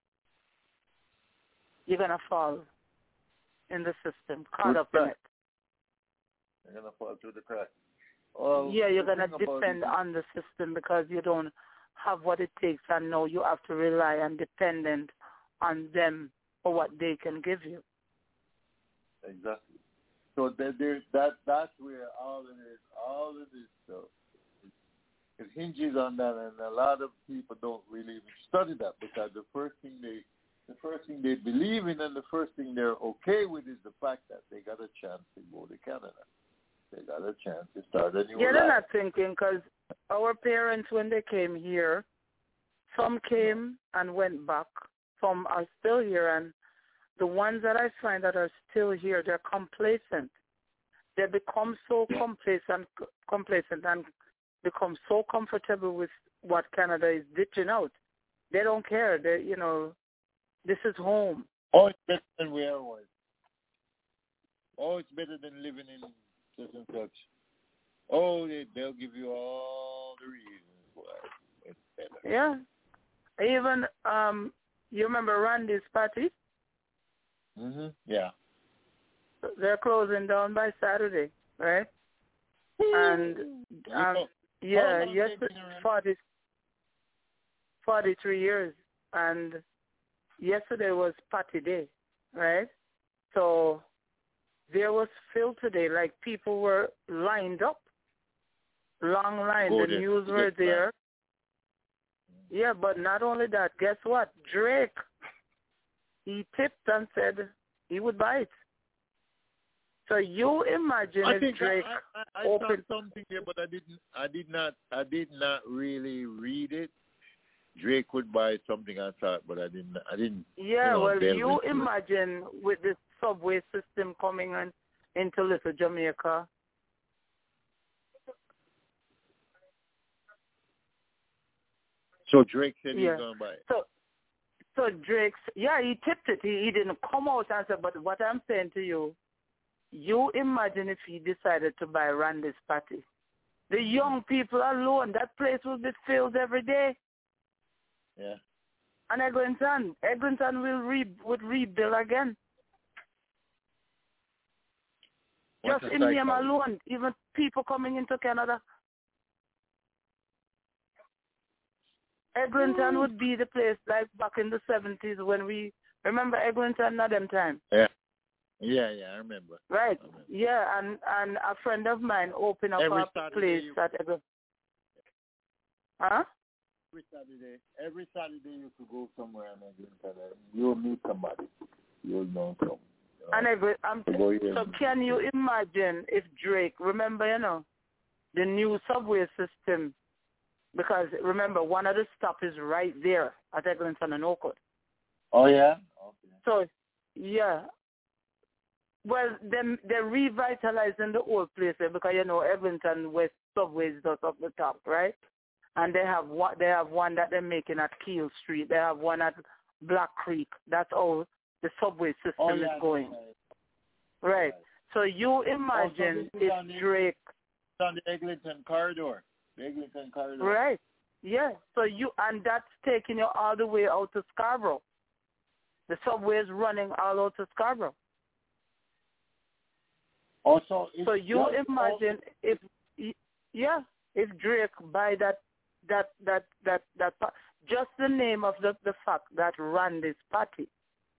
you're going to fall in the system, caught up in it. You're going to fall through the cracks. Yeah, you're going to depend on the system because you don't have what it takes, and now you have to rely and dependent on them for what they can give you. Exactly. So that's where all of this stuff, it hinges on that, and a lot of people don't really even study that because the first thing they believe in and the first thing they're okay with is the fact that they got a chance to go to Canada. They got a chance to start a new life. They're not thinking, because our parents, when they came here, some came and went back. Some are still here, and the ones that I find that are still here, they're complacent. They become so complacent and become so comfortable with what Canada is ditching out. They don't care. They, this is home. Oh, it's better than where I was. Oh, it's better than living in such and such. Oh, they'll give you all the reasons why it's better. Yeah. Even, you remember Randy's party? Yeah. They're closing down by Saturday, right? And, yeah, yes, 43 years. And yesterday was party day, right? So there was filled today, like people were lined up, long line. The news were there. Yeah, but not only that, guess what? Drake, he tipped and said he would buy it. So you imagine if Drake I saw something there, but I did not really read it. Drake would buy something I thought, but I didn't. Yeah, well, you imagine with this subway system coming into Little Jamaica. So Drake said he's going to buy it. So Drake's, he tipped it. He didn't come out and say, but what I'm saying to you, you imagine if he decided to buy Randy's party. The young people alone, that place will be filled every day. Yeah. And Eglinton would rebuild again. Just in name alone, even people coming into Canada. Eglinton would be the place like back in the 70s when we remember Eglinton at them time. Yeah, I remember. Right. Yeah, and a friend of mine opened up a place at Eglinton. Huh? Every Saturday you could go somewhere in Eglinton and you'll meet somebody. You'll know someone. So can you imagine if Drake, remember, the new subway system, because remember, one of the stops is right there at Eglinton and Oakwood. Oh, yeah? Okay. So, yeah. Well, they're revitalizing the old place there because, Eglinton West subway is just up the top, right? And they have one that they're making at Keel Street. They have one at Black Creek. That's all the subway system is going. Right. So you imagine if Drake... It's on the Eglinton corridor. Right. Yeah. So and that's taking you all the way out to Scarborough. The subway is running all out to Scarborough. Also, so you imagine if Drake buy that just the name of the fact that ran this party.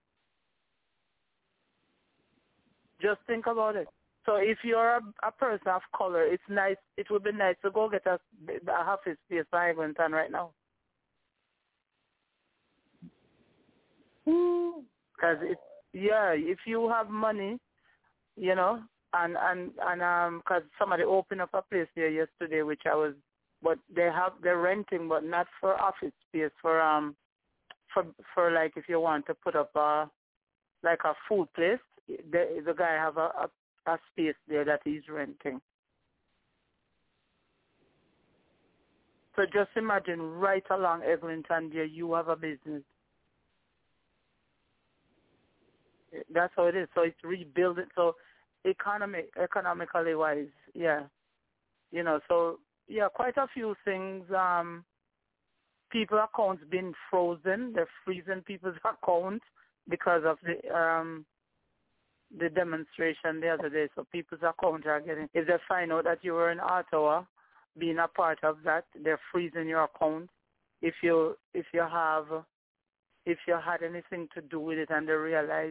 Just think about it. So if you're a person of color, it's nice. It would be nice to go get a half a space for Eglinton right now. Because if you have money, and because somebody opened up a place there yesterday, but they're renting, but not for office space, for like if you want to put up a food place, the guy have a space there that he's renting. So just imagine right along Eglinton there, you have a business. That's how it is. So it's rebuilding. So economically wise, quite a few things. People's accounts been frozen. They're freezing people's accounts because of the demonstration the other day. So people's accounts are getting. If they find out that you were in Ottawa, being a part of that, they're freezing your account. If you had anything to do with it, and they realize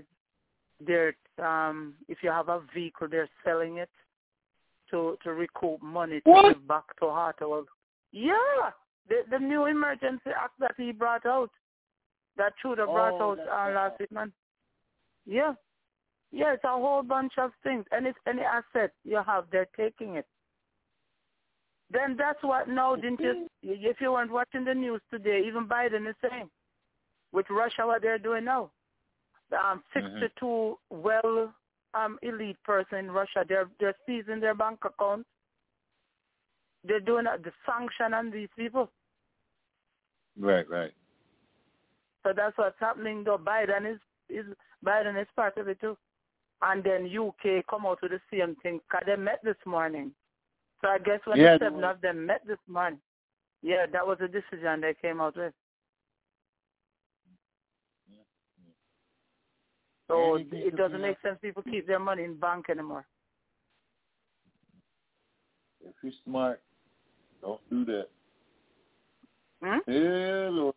if you have a vehicle, they're selling it to recoup money to give back to Ottawa. Yeah, the new emergency act that he brought out, that Trudeau brought out last week, man. Yeah, it's a whole bunch of things, and it's any asset you have, they're taking it. Then that's what now, didn't you? If you weren't watching the news today, even Biden is saying with Russia what they're doing now. 62 elite person in Russia, they're seizing their bank accounts. They're doing the sanction on these people. Right. So that's what's happening though. Biden is part of it too. And then UK come out with the same thing because they met this morning. So I guess when the 7 of them met this morning, that was the decision they came out with. So it doesn't make sense people keep their money in bank anymore. If you're smart, don't do that. Hello.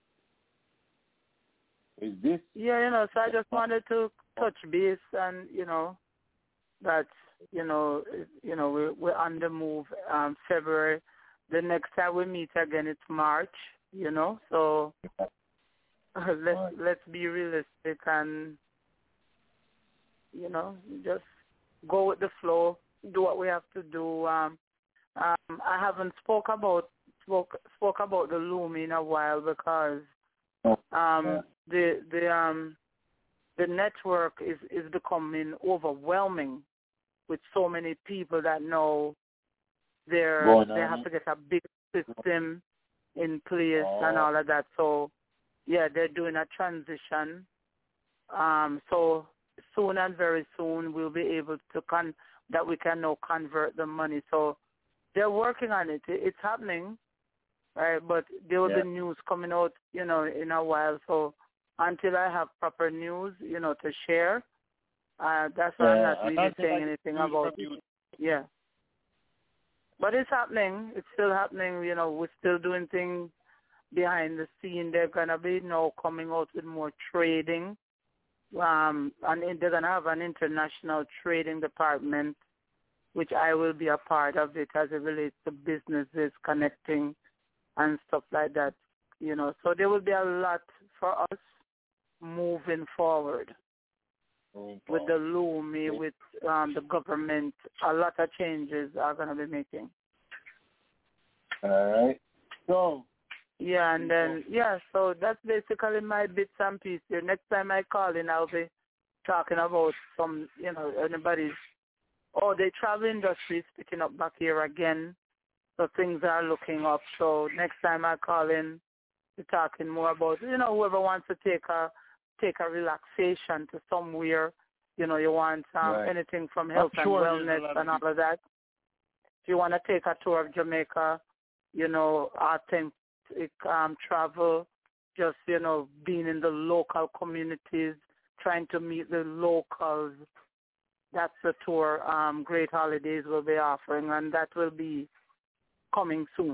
Is this? Yeah, so I just wanted to touch base and, that, we're on the move, February. The next time we meet again, it's March, so let's be realistic and, just go with the flow, do what we have to do. I haven't spoke about the Loom in a while because the network is becoming overwhelming with so many people that know they have to get a big system in place and all of that. So they're doing a transition. So soon and very soon we'll be able to that we can now convert the money. So they're working on it. It's happening, right? But there will be news coming out, in a while. So until I have proper news, to share, that's why I'm not really saying anything about it. Yeah. But it's happening. It's still happening. We're still doing things behind the scene. They're going to be now coming out with more trading. And they're going to have an international trading department, which I will be a part of it as it relates to businesses connecting and stuff like that. So there will be a lot for us moving forward with the Lumi, with the government. A lot of changes are going to be making. All right. So. Yeah, and then, so that's basically my bits and pieces. Next time I call in, I'll be talking about some, anybody's, the travel industry is picking up back here again, so things are looking up. So next time I call in, we're talking more about, whoever wants to take a relaxation to somewhere, you want anything from health and wellness and all of that. If you want to take a tour of Jamaica, authentic travel, just, being in the local communities, trying to meet the locals. That's the tour Great Holidays will be offering, and that will be coming soon.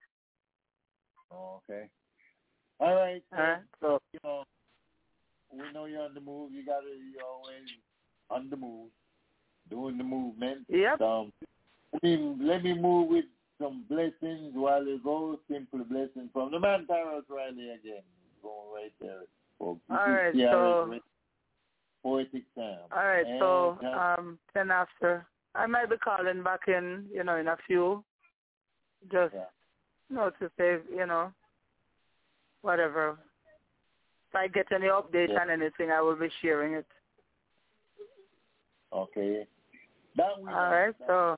Okay. All right. So, we know you're on the move. You're always on the move, doing the movement. Yep. Let me move with some blessings while you go. Simple blessings from the man Tyrus Riley again. Going right there, folks. All right, so poetic time. All right, and so 10 after. I might be calling back in, in a few. Just, to say, whatever. If I get any update on anything, I will be sharing it. Okay. All right, so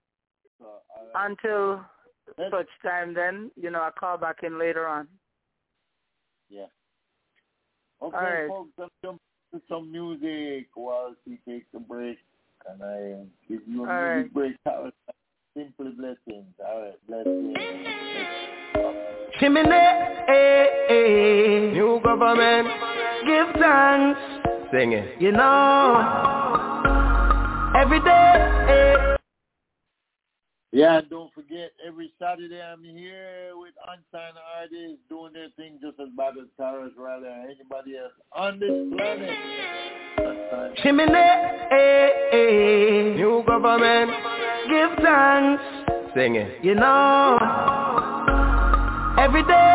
until such time then, I'll call back in later on. Yeah. Okay, all right. Folks, let's jump to some music while she takes a break. And I give you a music break. Simple blessings. All right, blessings. Chimney, new government, give thanks. Sing it. Every day. Yeah, don't forget, every Saturday I'm here with unsigned artists doing their thing just as bad as Tyrus Riley or anybody else on this planet. Chimney, new government, give thanks. Sing it. Every day.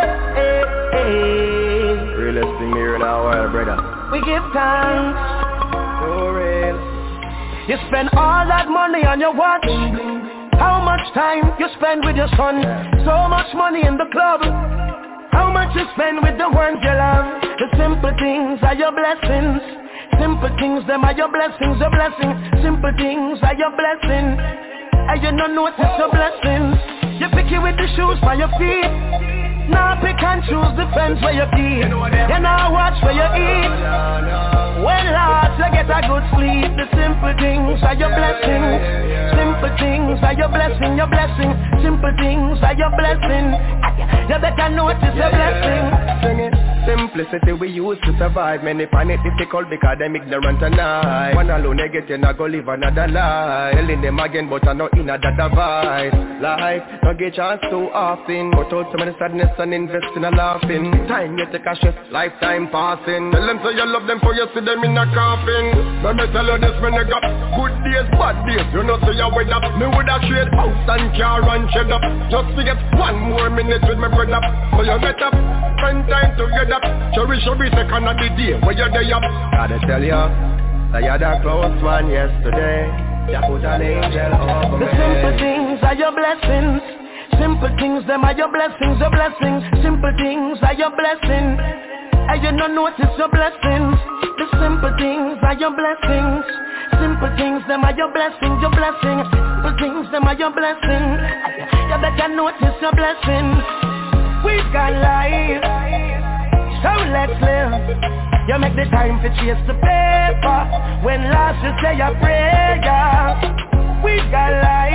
Realest thing here in our world, brother. We give thanks. So real. You spend all that money on your watch. How much time you spend with your son? So much money in the club. How much you spend with the ones you love? The simple things are your blessings. Simple things, them are your blessings, your blessing. Simple things are your blessing. And you don't notice your blessings. You pick it with the shoes by your feet. Now pick and choose the fence where you keep. You now watch where you eat. When last you get a good sleep, the simple things are your blessings. Simple things are your blessing, your blessing. Simple things are your blessing. You better notice your blessing. Sing it. Simplicity we use to survive. Many find it difficult because them ignorant and I. One alone they get you not go live another life. Telling them again but I know in a that divide. Life don't get chance too often. But out some of the sadness and invest in a laughing. Time you take a shift, lifetime passing. Tell them so you love them for you see them in a coffin. Let me tell you this when you got good days, bad days. You know so you with up. Me would have trade house and car and shed up. Just to get one more minute with my brother. So you get up, spend time together. Cherish every second of the day when you're there. Gotta tell you, that you're the close one yesterday. You put an angel over me. The simple things are your blessings. Simple things, them are your blessings, your blessings. Simple things are your blessings. And you don't notice your blessings. The simple things are your blessings. Simple things, them are your blessings, your blessings. Simple things, them are your blessings. You better notice your blessings. We've got life, so let's live. You make the time to chase the paper. When last you say a prayer. We've got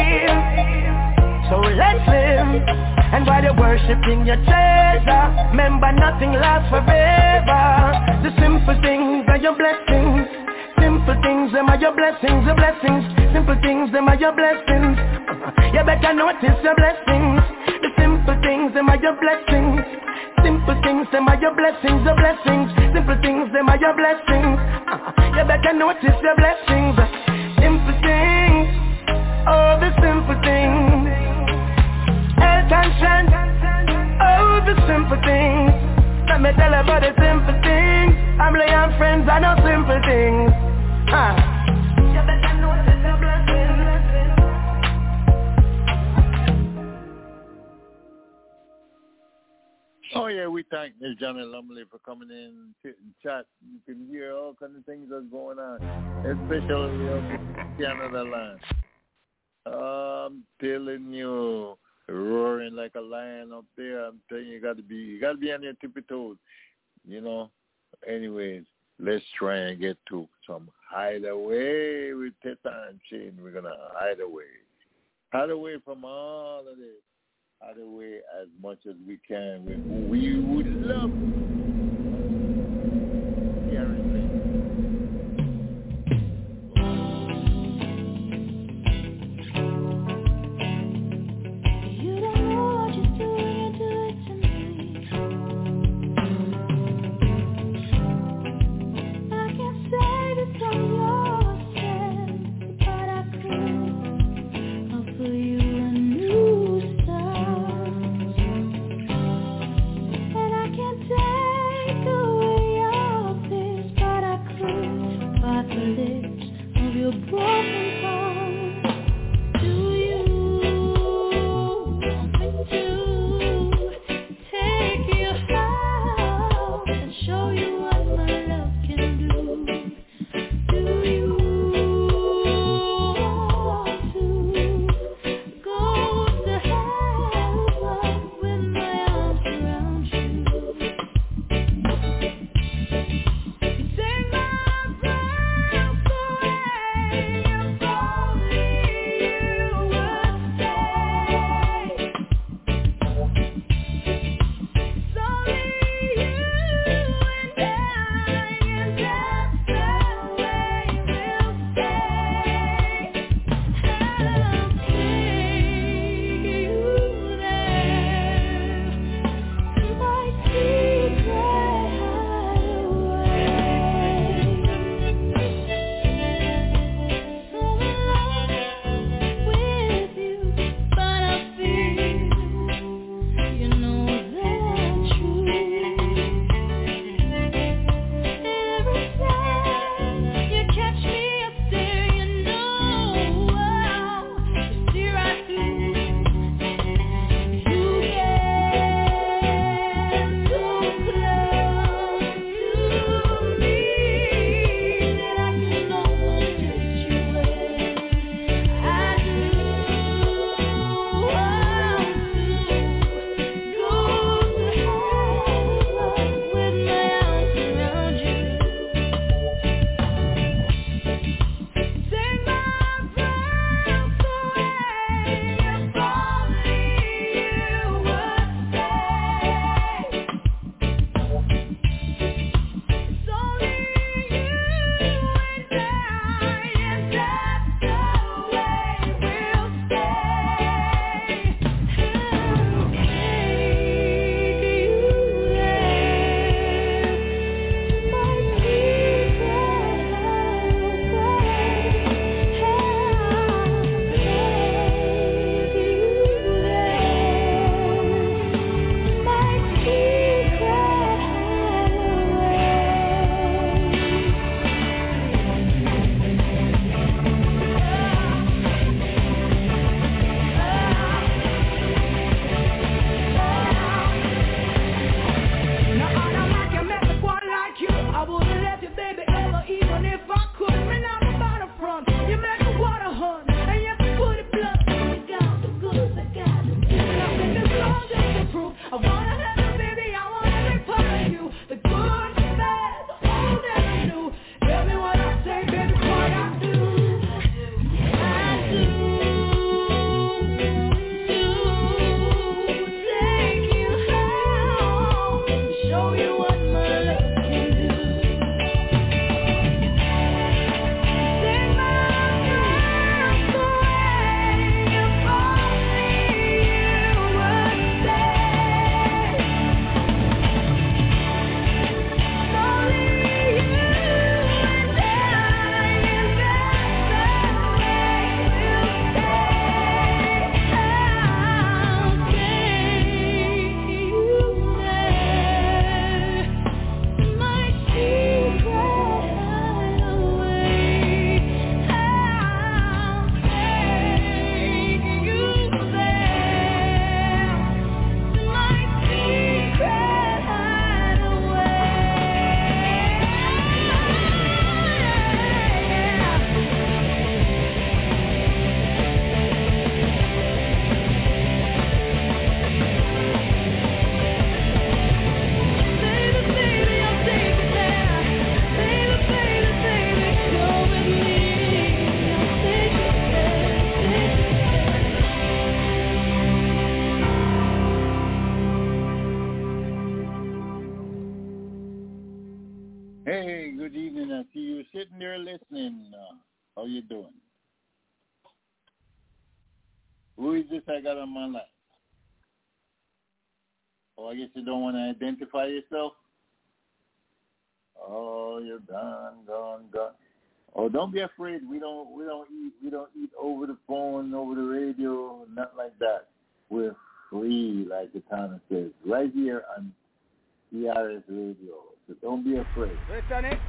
life, so let's live. And while you're worshipping your treasure, remember nothing lasts forever. The simple things are your blessings. Simple things, them are your blessings, your blessings. Simple things, them are your blessings. You better notice your blessings. The simple things, them are your blessings. Simple things, them are your blessings, your blessings. Simple things, them are your blessings. You better notice your blessings. Simple things, oh the simple things. Health and strength, oh the simple things. Let me tell you about the simple things. Family and friends, I know simple things. You better notice your blessings. Oh yeah, we thank Ms. Johnny Lumley for coming in, sit and chat. You can hear all kinds of things that's going on, especially on Canada land. I'm telling you, roaring like a lion up there. I'm telling you, you gotta be on your tippy toes, you know. Anyways, let's try and get to some hideaway with Teta and Shane. We're gonna hide away from all of this. Hide away as much as we can with who we would love. You don't know what you're doing, you do it to me. I can't say this on your sense, but I could offer you a new start. And I can't take away all this, but I could Good evening. I see you sitting there listening. How you doing? Who is this I got on my line? Oh, I guess you don't want to identify yourself? Oh, you're gone. Oh, don't be afraid. We don't eat over the phone, over the radio, nothing like that. We're free, like the Tana says, right here on CRS Radio. So don't be afraid. Return it.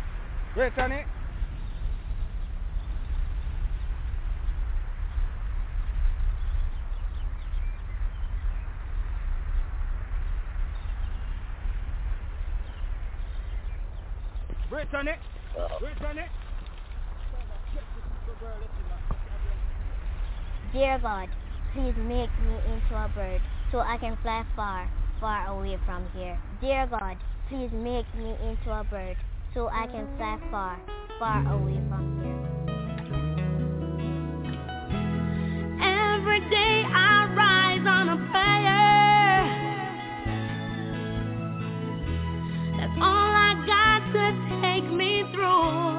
Dear God, please make me into a bird so I can fly far, far away from here. Dear God, please make me into a bird so I can fly far, far away from here. Every day I rise on a prayer. That's all I got to take me through.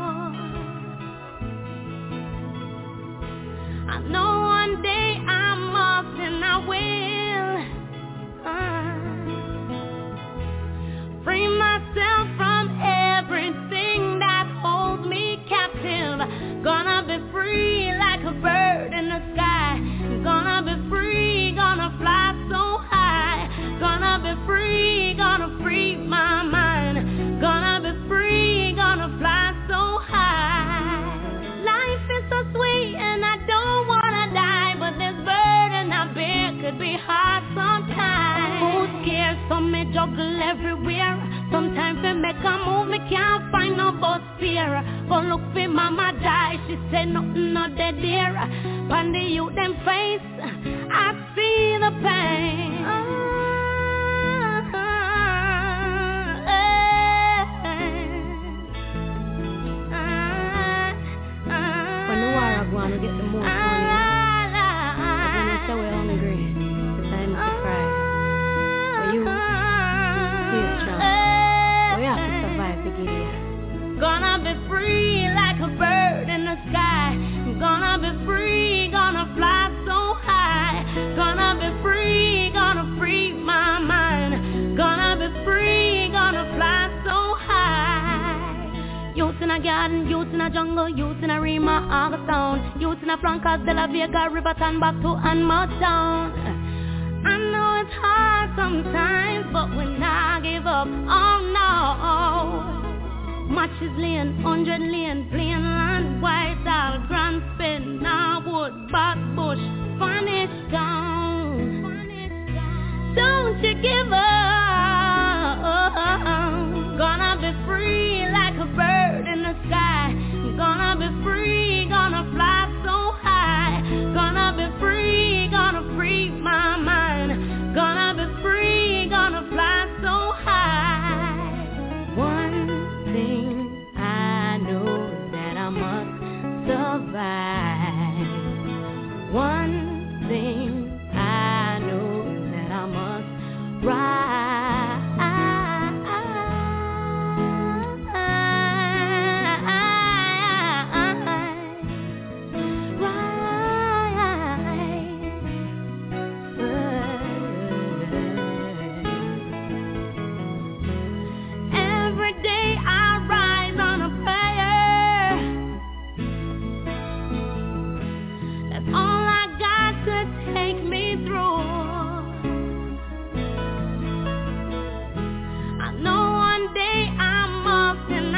I know one day I must and I will free myself from everything that holds me captive. Gonna be free like a bird in the sky. Gonna be free, gonna fly so high. Gonna be free, gonna free my mind. Gonna be free, gonna fly so high. Life is so sweet and I don't wanna die, but this burden I bear could be hard sometimes. Who's scared? So me juggle everywhere. Sometimes they make a move, me can't find no but fear. But look for mama die, she said nothing not dead there. Pan the youth them face, I see the pain. When the war I want to get the most money. But when I say we're on the grave, the time to cry. For you, here's strong. We have to survive the Gideon. Gonna be free like a bird in the sky. Gonna be free, gonna fly so high. Gonna be free, gonna free my mind. Gonna be free, gonna fly so high. Youth in a garden, youth in a jungle, youth in a Rima, Augusttown. Youth in a Blancas, De La Vega, Riverton, back to Anmotown. I know it's hard sometimes, but when I give up, oh no. Matches lane, 100 lane, plain land, white all, grand spin, Norwood, back bush, Spanish town. Don't you give up. Gonna be free like a bird in the sky. Gonna be free, gonna fly so high. Gonna be free, gonna free my mind. Gonna be free, gonna fly so high. One thing I know that I must survive. One thing I know that I must rise. Every day I rise on a prayer. That's all I got to take me through. I know one day I must and I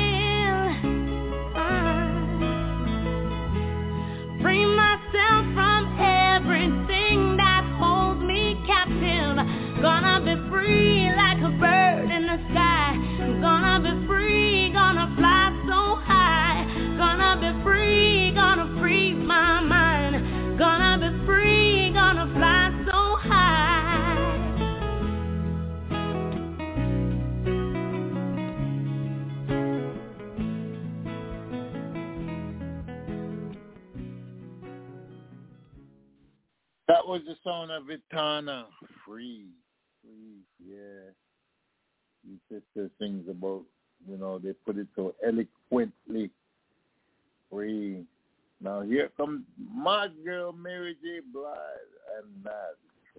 will free myself from everything that holds me captive. Gonna be free like a bird in the sky. Gonna be free, gonna fly so high. Gonna be free, gonna free my mind. Gonna be free, gonna fly so high. That was the song of Vitana. Free, yeah. You sister sings about You know, they put it so eloquently. Free. Now here comes my girl Mary J. Blige and that.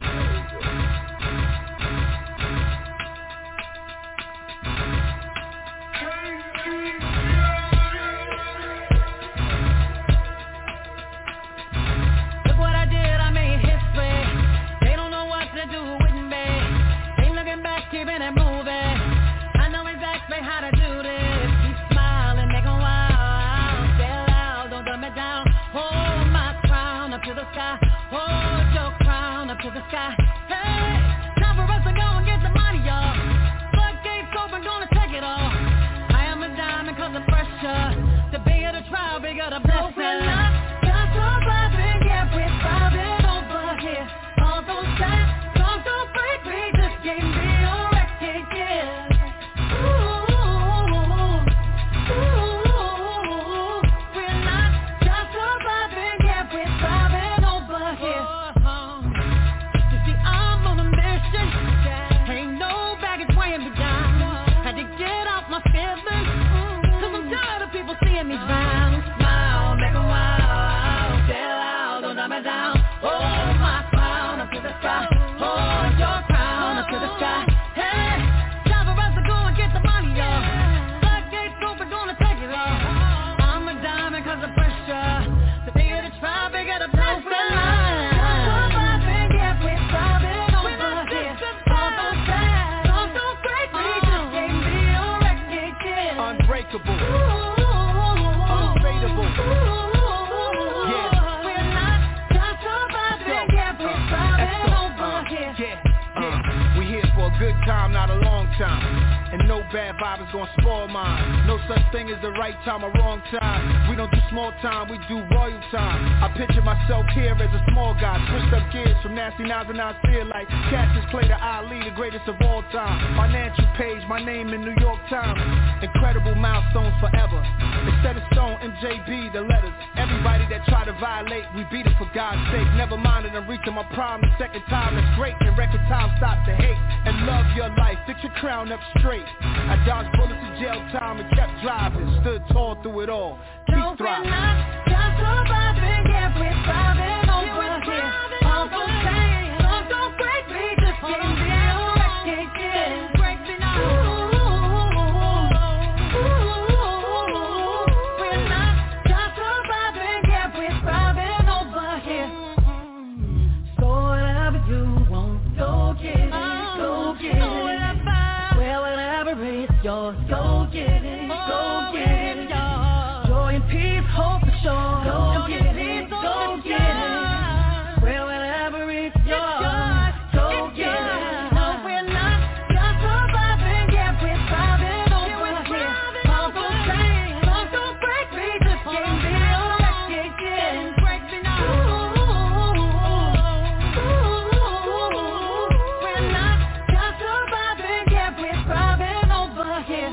Look what I did, I made history. They don't know what to do with me. They looking back, keeping it moving. I know exactly how to do this. Keep smiling, make 'em wild. Say it loud, don't dumb it down. Hold my crown up to the sky. Hold your crown up to the sky. Hey, time for us to go and get the money, y'all. Floodgates open, gonna take it all. I am a diamond 'cause of pressure. The bigger the trial, bigger the blessing. Got surviving, yeah, we're thriving over here. All those times, don't break me, this game be a wreckage, yeah. Ooh, we're not just surviving, yeah, we're thriving over here. You see, I'm on a mission, ain't no baggage weighing me down. Had to get off my feelings, 'cause I'm tired of people seeing me drown. Smile, make 'em wild, say it loud, don't dumb it down. Hold my crown up to the sky, hold your crown up to the sky. Hey, time for us to go and get the money, y'all. Floodgates open, gonna take it all. I'm a diamond 'cause of pressure. The bigger the trial, bigger the blessing. Surviving, yeah, we're thriving over here. All those times, don't break me, this game be a wreckage, yeah. Unbreakable, unfadable. Yeah. We're not just surviving, yeah, we're thriving over here. We here for a good time, not a long time. And no bad vibe is gonna spoil mine. No such thing as the right time or wrong time. We don't do small time, we do royal time. I picture myself here as a small guy. Switched up gears from nasty nines and I feel like Cassius Clay to Ali, the greatest of all time. Financial page, my name in New York Times. Incredible milestones forever. It's set in stone, MJB, the letters. Everybody that try to violate, we beat it for God's sake. Never mind that I'm reaching my prime the second time. That's great. In record time, stop the hate and love your life. Fix your crown up straight. I dodged bullets in jail time and kept driving. Stood tall through it all. Keep thriving. We're not just surviving, yeah, we're thriving over here. All those things, don't break me, this game be a wreckage, yeah. Break me now. We're not just surviving, yeah, we're thriving over here. So whatever you want, go get it, go get it. Well, whatever it's yours, go get it, go get it, y'all. Joy and peace, hope for sure. Go get it, go get it. Well, whatever it's yours, go get it. No, we're not just surviving, yeah, we're thriving over here. All those things, don't break me, this game be a wreckage, yeah. Break me now. We're not just surviving, yeah, we're thriving over here.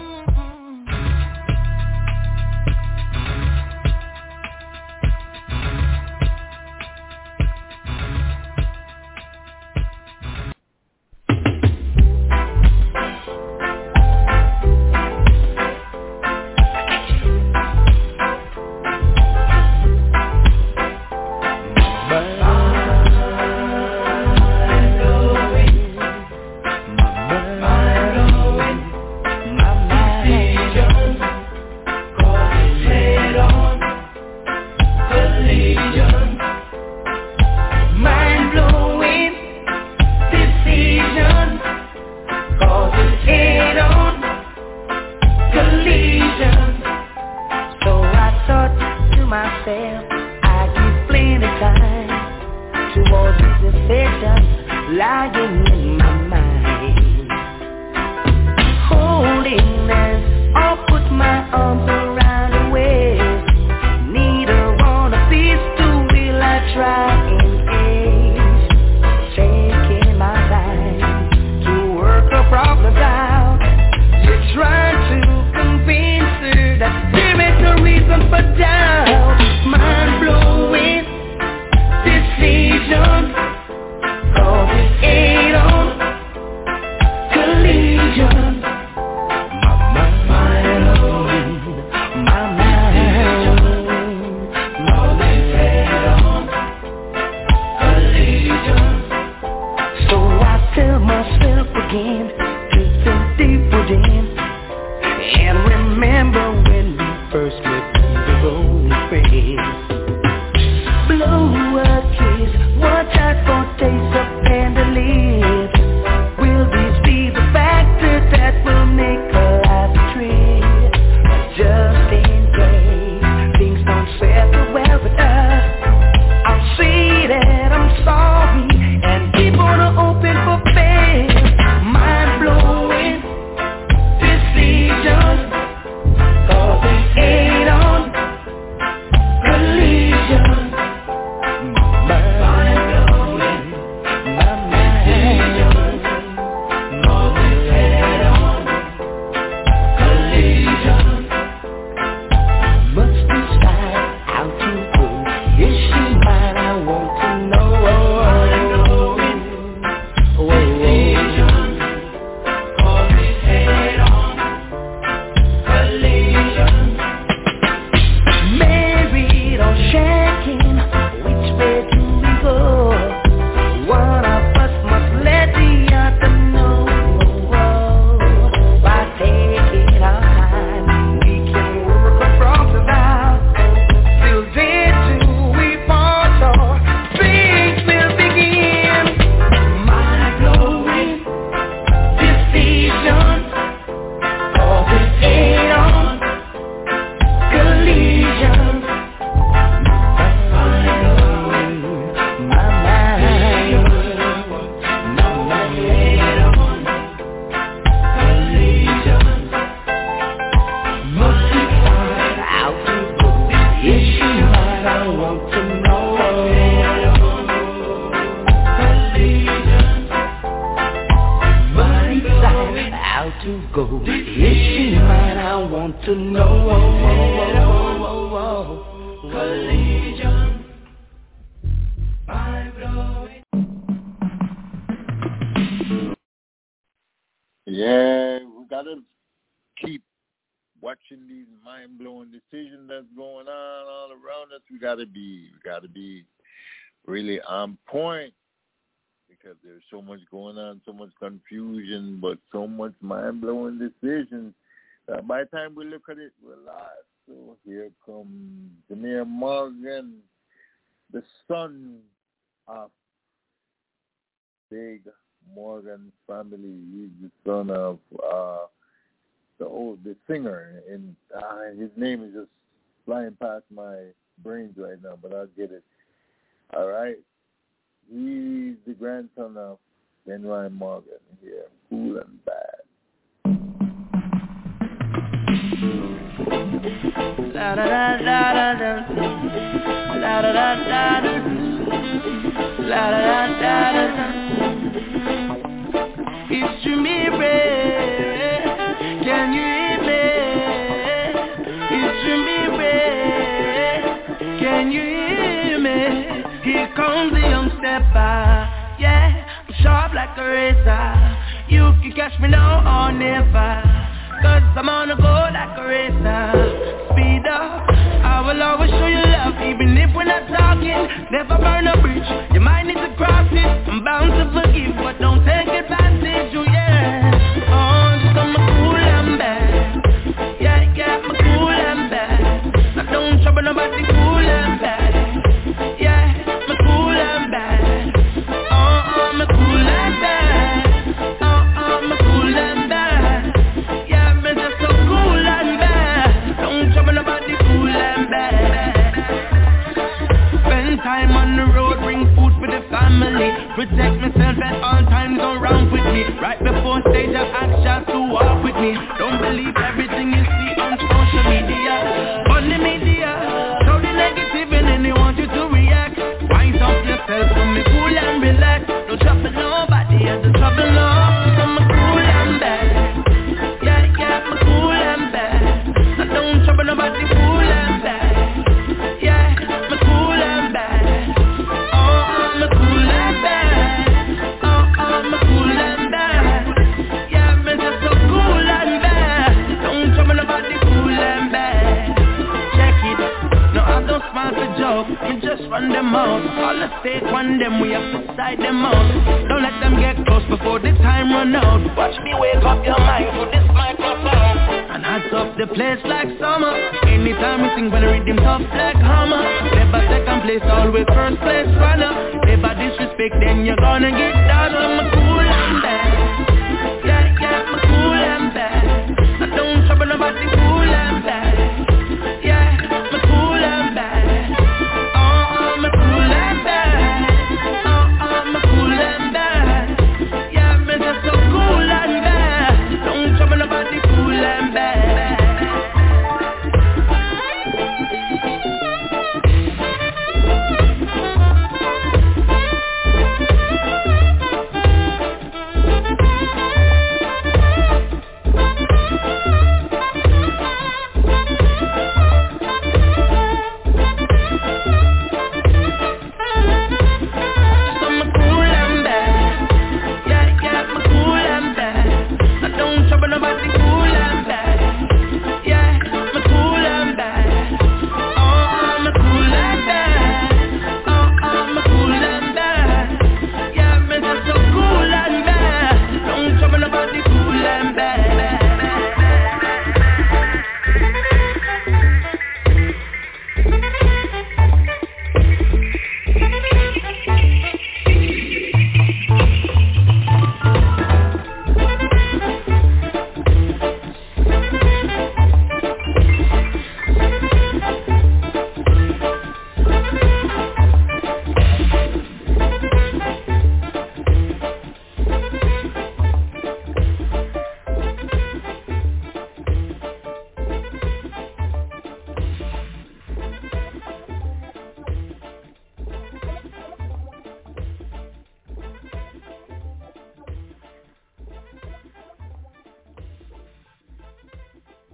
myself, I give plenty time to all these affections lying in my mind. Holiness, I'll put my arms around the waist. Neither one of these two will I try and ace. Taking my time to work the problems out. You're trying to convince her that there is no reason for doubt. Mind-blowing decision, cause it ain't on. to go? Is she mine? I want to know. Collision, mind-blowing. Yeah, we gotta keep watching these mind-blowing decisions that's going on all around us. We gotta be really on point because there's so much going on, so much confusion, but so much mind-blowing decisions. By the time we look at it, we're lost. So here comes Jameer Morgan, the son of Big Morgan family. He's the son of the singer, and his name is just flying past my brains right now, but I'll get it. All right. He's the grandson of Benry Morgan here, Cool and Bad. La da da da da da, la da da da da, la da da da da. It's Jameer, can you hear me? It's Jameer, can you hear me? Here comes the young stepper, yeah, sharp like a razor. You can catch me now or never. 'Cause I'm on the go like a racer. Speed up, I will always show you love, even if we're not talking. Never burn a bridge, you might need to cross it. I'm bound to forgive, but don't take advantage, oh yeah. Oh, so I'm cool and bad. Yeah, I'm cool and bad. I don't trouble nobody, cool and bad. Yeah, I'm cool and bad. Oh, I'm cool and bad. Oh, I'm cool and bad. Time on the road, bring food for the family. Protect myself at all times, don't run with me. Right before stage of action to walk with me. Don't believe everything you see on social media. On the media, show the negative and then they want you to react. Wise up yourself, so me cool and relax. Don't trouble nobody, and the trouble no. So me cool and bad. Yeah, me cool and bad. I don't trouble nobody, cool and bad. We just run them out. All the fake one them, we have to side them out. Don't let them get close before the time run out. Watch me wake up your mind through this microphone. And hats up the place like summer. Anytime we sing, when the rhythm tough like hammer. Never second place, always first place runner. Never disrespect, then you're gonna get down. I'm cool and bad. Yeah, I'm cool and bad. I don't trouble nobody, cool and bad. Yeah, I'm cool and bad.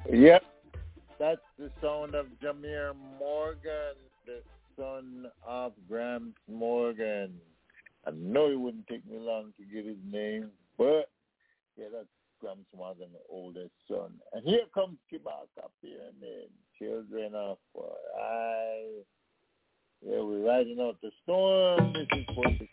Yep, that's the sound of Jameer Morgan, the son of Gramps Morgan. I know it wouldn't take me long to get his name, but yeah, that's Gramps Morgan, the oldest son. And here comes Kibaka Pyramid, Children of I. Yeah, we're riding out the storm. This is for the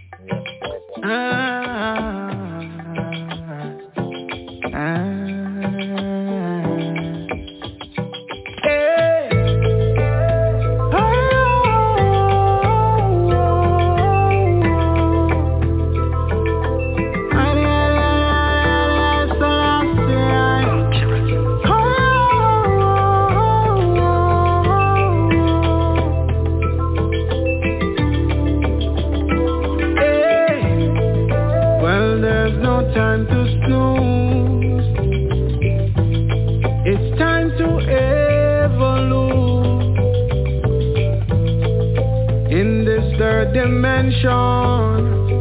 dimension.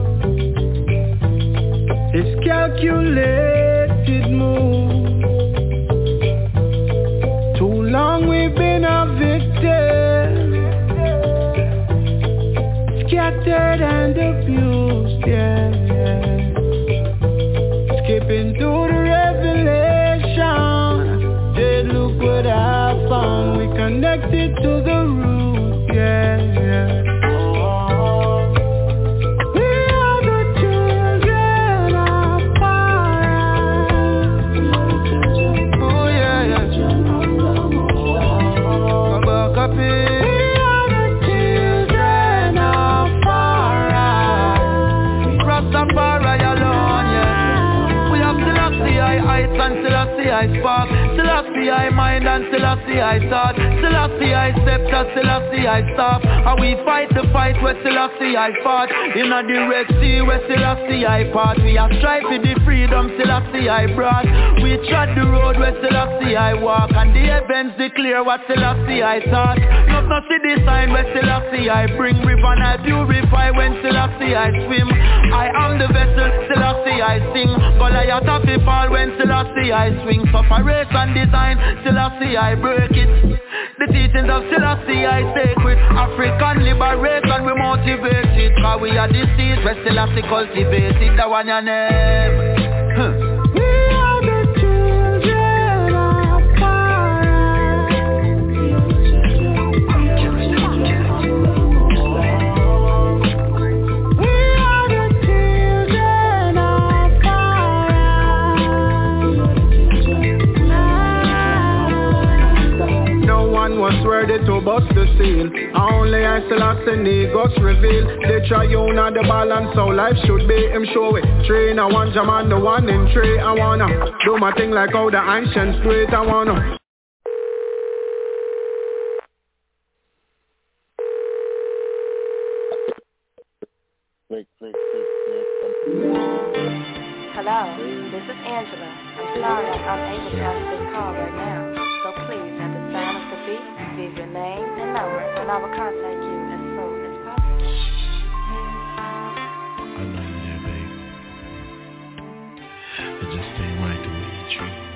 It's calculated move. Too long we've been a victim, scattered and abused, yeah. Skipping through the revelation, did look what I found. We connected to the root, yeah. I spark, Selassie I mind and Selassie I thought, Selassie I scepter, Selassie I staff. And we fight the fight where Selassie I fought. In a direct sea where Selassie I part. We have strive for the freedom Selassie I brought. We trod the road where Selassie I walk. And the heavens declare what Selassie I thought. Not see the sign where Selassie I bring. River and I purify when Selassie I swim. I am the vessel Selassie I sing. Goliath have to fall when Selassie I swing. Separate and design, Selassie I break it. The teachings of Selassie I sacred. African liberation we motivate it. Cause we are the seed where Selassie cultivated. That one your name. We are the children of fire. We are the children of fire. No one was ready to bust the seal. Only I Selassie God's reveal. The triune of the balance, so life should be. Him show it. 3 in 1 jam on the 1 in 3. I wanna do my thing like how the ancients do it. I wanna Hello, this is Angela. I'm sorry I'm unable to answer this call right now. So please, at the sound of the beat, leave your name and number, and I will contact you as soon as possible. I know you're there, babe. It just ain't right the way you treat me.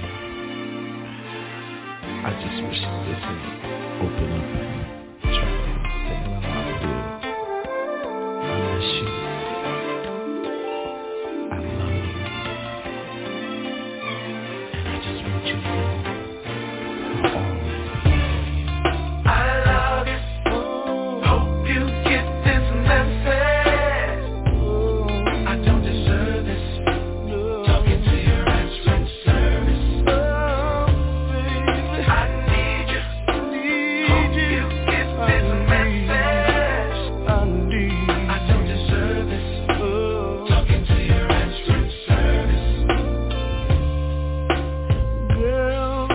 I just wish you listen, open up, and try to tell me how I do it. I miss you. I love you. And I just want you to know I'll always be here. I love you. Hope you get this message. I don't deserve this. Talking to your answering service. I need you. Hope you get this message. I don't deserve this. Talking to your answering service. Girl,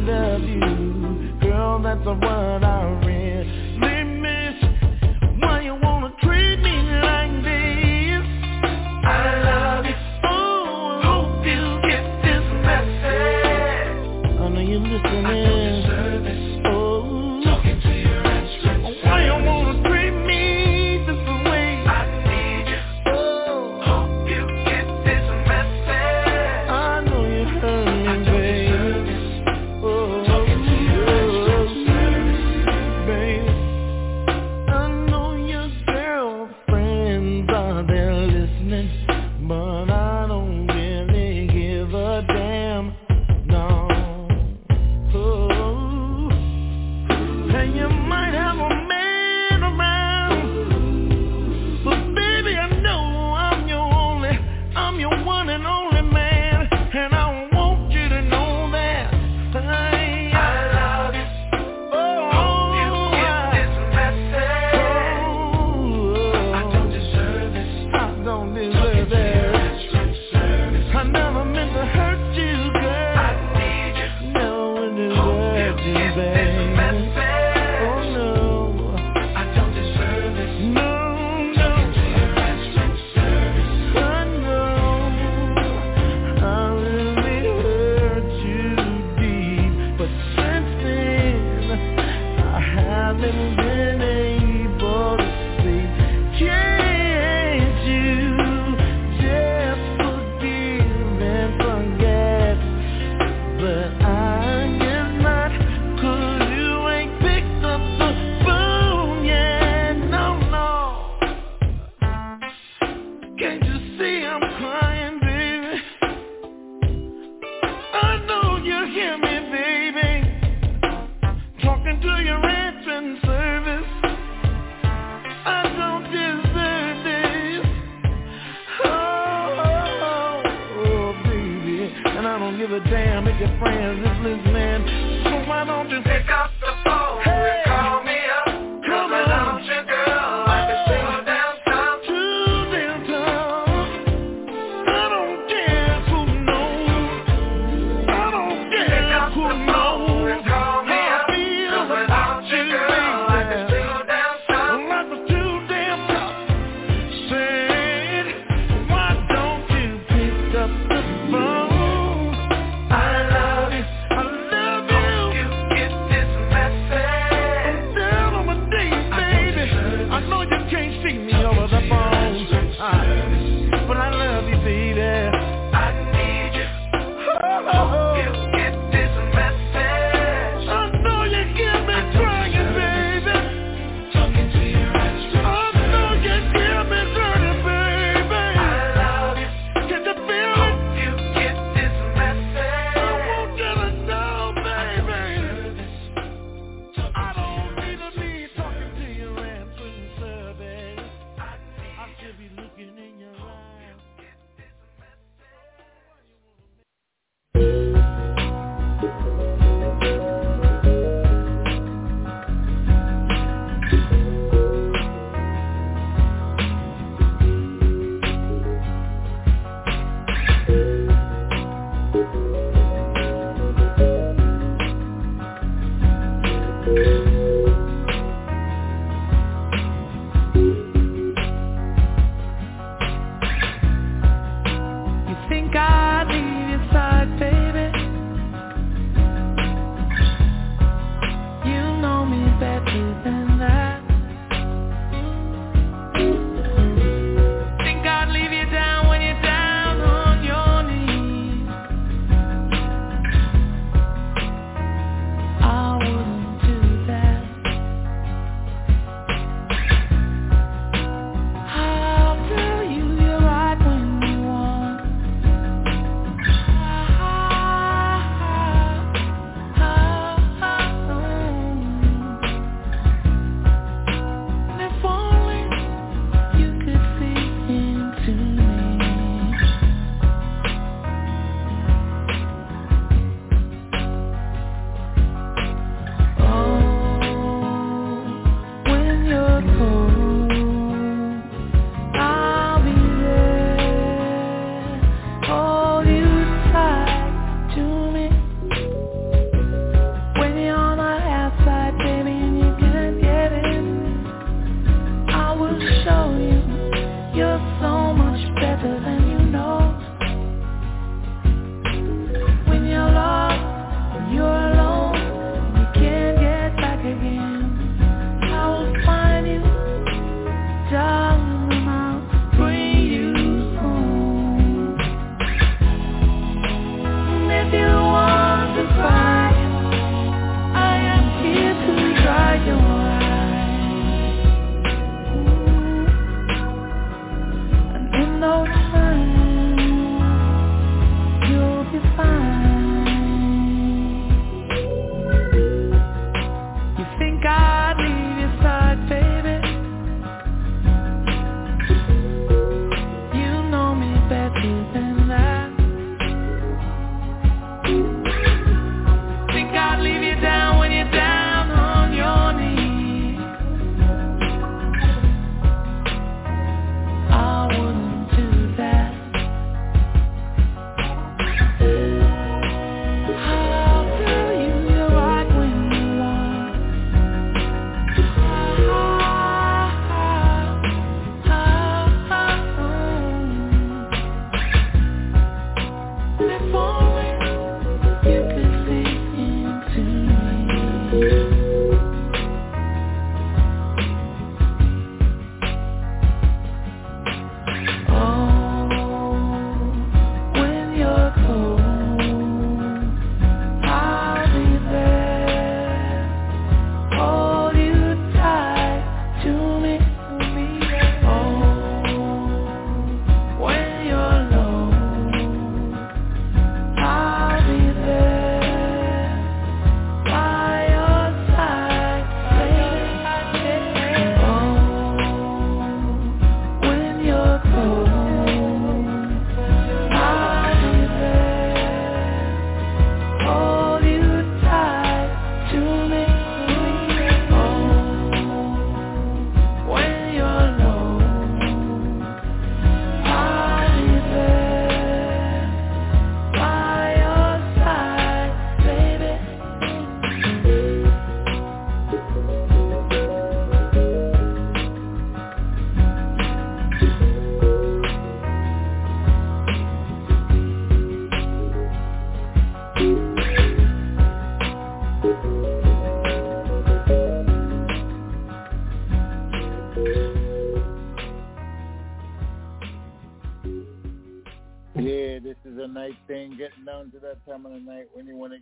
love you. Girl, that's what I really miss. Why you wanna treat me like this? I love you. Oh, hope you get this message. I know you're listening. Oh, talking to your answering. Why you wanna treat me this way? I need you. Oh, hope you get this message. I know you heard me, baby. Oh, talking to your answering, baby. I know your girlfriends are there listening, but I don't really give a damn. No. Oh. And you might have a man around, but baby, I know I'm your one and only man, and I want you to know that I love you. Oh, hope you get this message. Oh, I don't deserve this. I don't deserve it. I never meant to hurt you, girl. I need you. No one deserves you, baby. Oh no, I don't deserve it. No, no. I know I really hurt you deep, but since then I haven't been able to sleep. Can't you just forgive and forget? But I guess not, 'cause you ain't picked up the phone yet. No, no. Can't you see I'm crying, baby? I know you hear me, baby. Talking to your answering service. I don't deserve this. Oh, baby. And I don't give a damn if your friends is listening. So why don't you pick up the phone and call me up? Come on, your girl, like a single downtown. Too downtown. I don't care who knows. I don't care who knows. Call me up. Without you, girl, like a single downtown. Like a too damn tough. Said, why don't you pick up the phone? I love you. I love you. You get this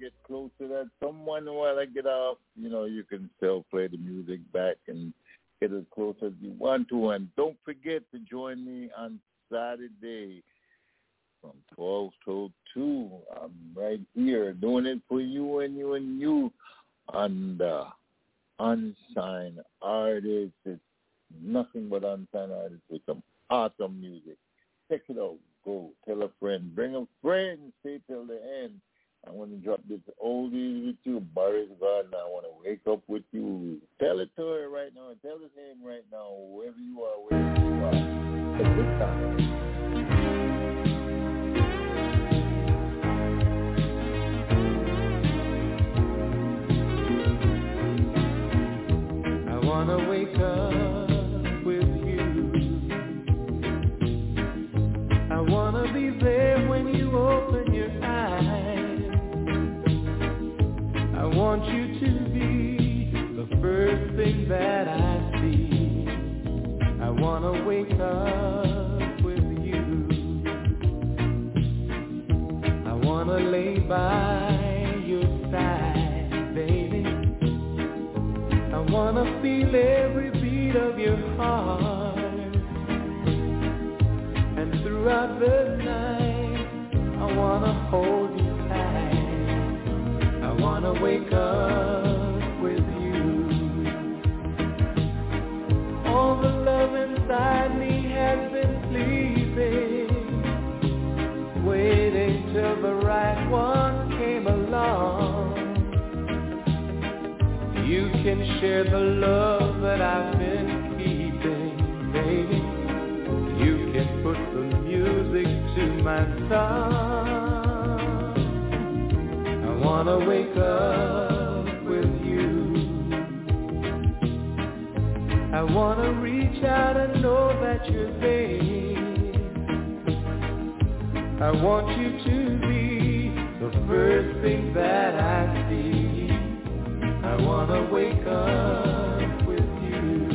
get close to that someone while I get off, you can still play the music back and get as close as you want to. And don't forget to join me on Saturday from 12 till 2. I'm right here doing it for you and you and you on the Unsigned Artists. It's nothing but unsigned artists with some awesome music. Check it out. Go tell a friend. Bring a friend. Stay till the end. I want to drop this oldie with you. Barry's gone. I want to wake up with you. Tell it to her right now. Tell his name right now. Wherever you are, wherever you are. At this time. I wanna wake up with you. I wanna be there when you open your eyes. I want you to be the first thing that I see. I wanna wake up with you. I wanna lay by your side, baby. I wanna feel every beat of your heart. And throughout the night, I wanna hold you tight. I wanna wake up with you. All the love inside me has been sleeping, waiting till the right one came along. You can share the love that I've been keeping, baby. You can put the music to my song. I wanna wake up with you. I wanna reach out and know that you're there. I want you to be the first thing that I see. I wanna wake up with you.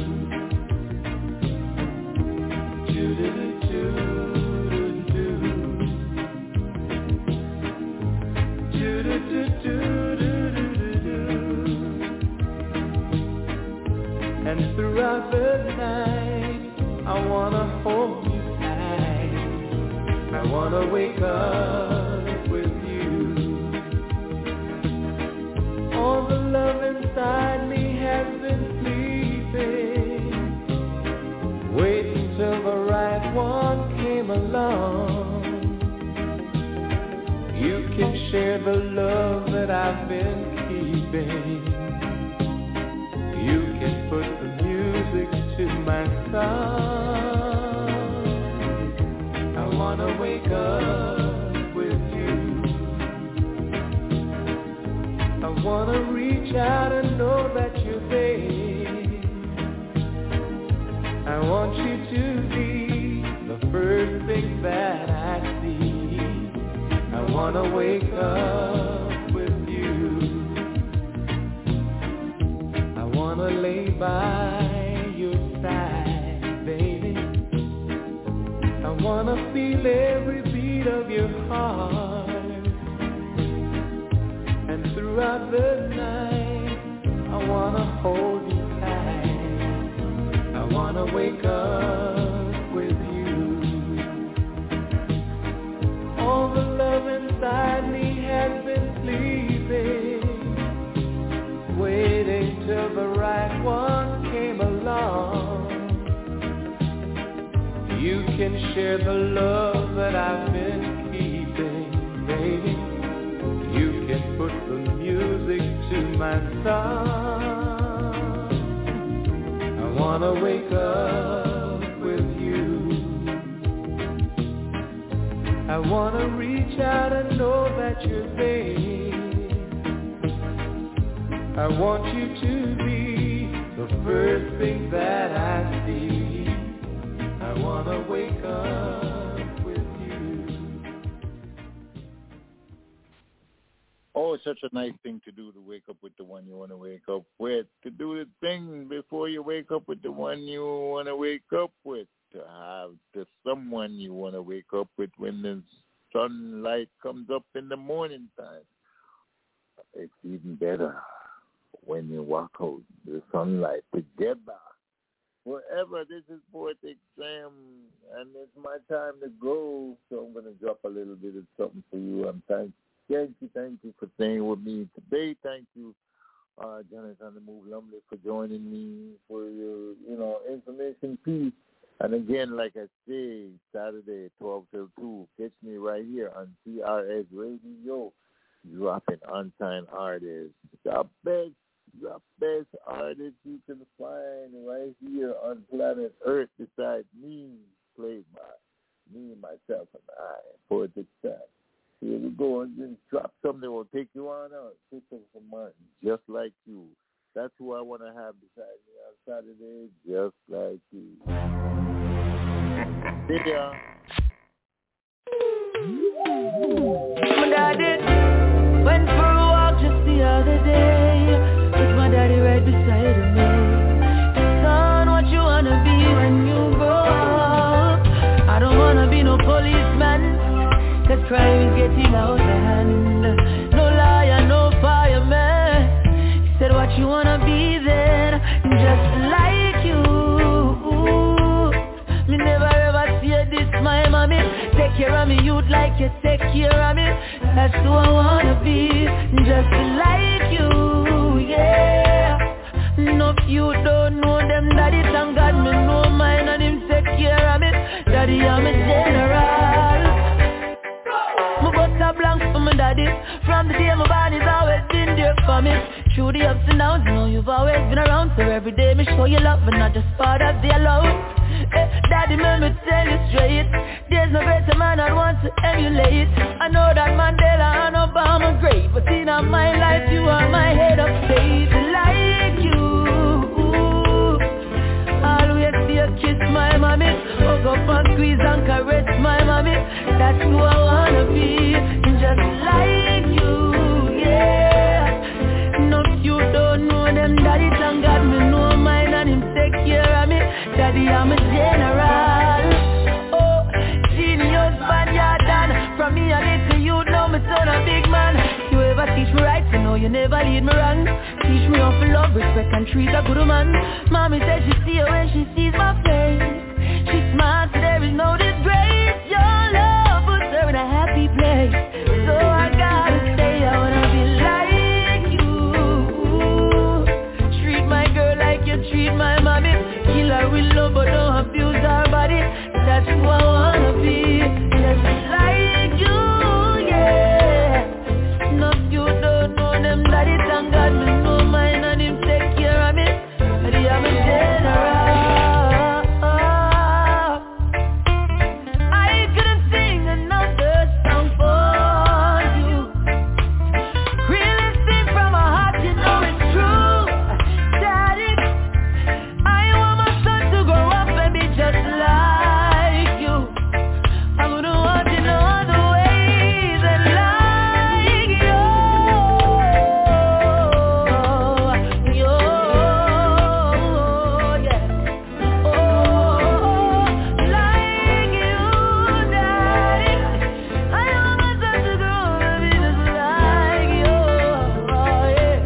And throughout the night, I wanna hold you tight. I wanna wake up with you. All the love inside me has been sleeping, waiting till the right one came along. You can share the love that I've been keeping. You can put the music to my song. I wanna wake up with you. I wanna reach out and know that you're there. I want you to be the first thing that I see. I wanna wake up with you. I wanna lay by your side, baby. I wanna feel every beat of your heart. And throughout the night, I wanna hold you tight. I wanna wake up with you. All the love inside me has been sleeping, waiting till the right one came along. You can share the love that I've been keeping, baby. You can put the music to my song. I wanna wake up with you. I wanna reach out and know that you're there. I want you to be the first thing that I see. I wanna wake up with you. Oh, it's such a nice thing to do, to wake up with the one you want to wake up with. To do the thing before you wake up with the one you want to wake up with. To have the someone you want to wake up with when the sunlight comes up in the morning time. it's even better when you walk out the sunlight together. Forever, this is Poetic Sam, and it's my time to go. So I'm going to drop a little bit of something for you. And thank you for staying with me today. Thank you, Jonathan the Move Lumley, for joining me for your, information piece. And again, like I say, Saturday, 12 till 2, catch me right here on CRS Radio, dropping unsigned artists. The best artist you can find right here on planet Earth besides me, played by me, myself, and I, Poetic Sam. Here we go, and then drop something that will take you on out. Take them from Martin, just like you. That's who I want to have beside me on Saturday, just like you. See ya. My daddy went for a walk just the other day. With my daddy right beside of me. Son, what you wanna be when you grow up? I don't wanna be no policeman, 'cause crime is getting out of hand. No liar, no fireman. He said, what you wanna be then? Just like you. Me never ever see this, my mommy. Take care of me, you'd like you take care of me. That's who I wanna be, just like you, yeah. No, you don't know them, daddy, thank God me know mine and him take care of me. Daddy, I'm a general. My butter blank for my daddy. From the day my body's always been there for me. Through the ups and downs, you know you've always been around. So every day me show you love, but not just part of the alone. Daddy, let me tell you straight, there's no better man I'd want to emulate. I know that Mandela and Obama great, but in my life you are my head of state. Like you, always see you kiss my mommy, hug up and squeeze and caress my mommy. That's who I wanna be, just like you, yeah. No, you don't know them, daddy, thank God me know mine and him take care of me. Daddy, I'm a general. Oh, genius, Spaniard, done. From me a little youth, now me son a big man. You ever teach me right, you know you never lead me wrong. Teach me how to love, respect and treat a good man. Mommy said she see her when she sees my face. She's smart, so there is no disgrace. Your love puts her in a happy place. So I gotta stay, I wanna be like you. Treat my girl like you treat my mommy. Kill her with love but don't abuse her body. That's who I wanna be, just like you, yeah. No, you don't know them, daddy, thank God me know mine and him take care of me. Daddy, I'm a general. I couldn't sing another song for you. Really sing from my heart, you know it's true. Daddy, I want my son to grow up and be just like you. I wouldn't want you no other way than like you. Yeah. Oh, like you, daddy. I want my son to grow up and be just like you. Yeah.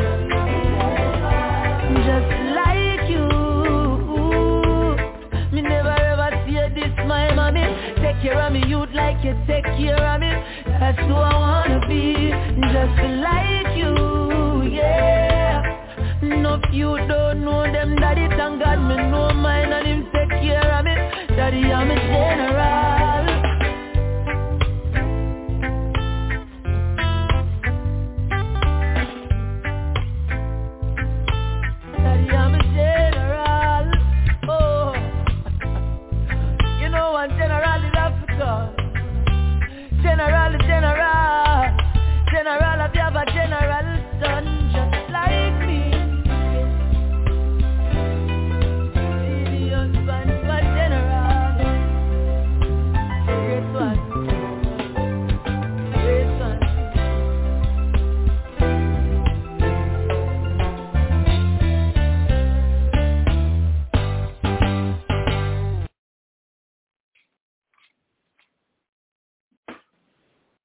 Just like you. Me never ever see this, my mommy. Take care of me, you'd like you take care of me. That's who I wanna be, just like you, yeah. No, you don't know them, daddy, thank God me know mine and him take care of me. Daddy, I'm a general.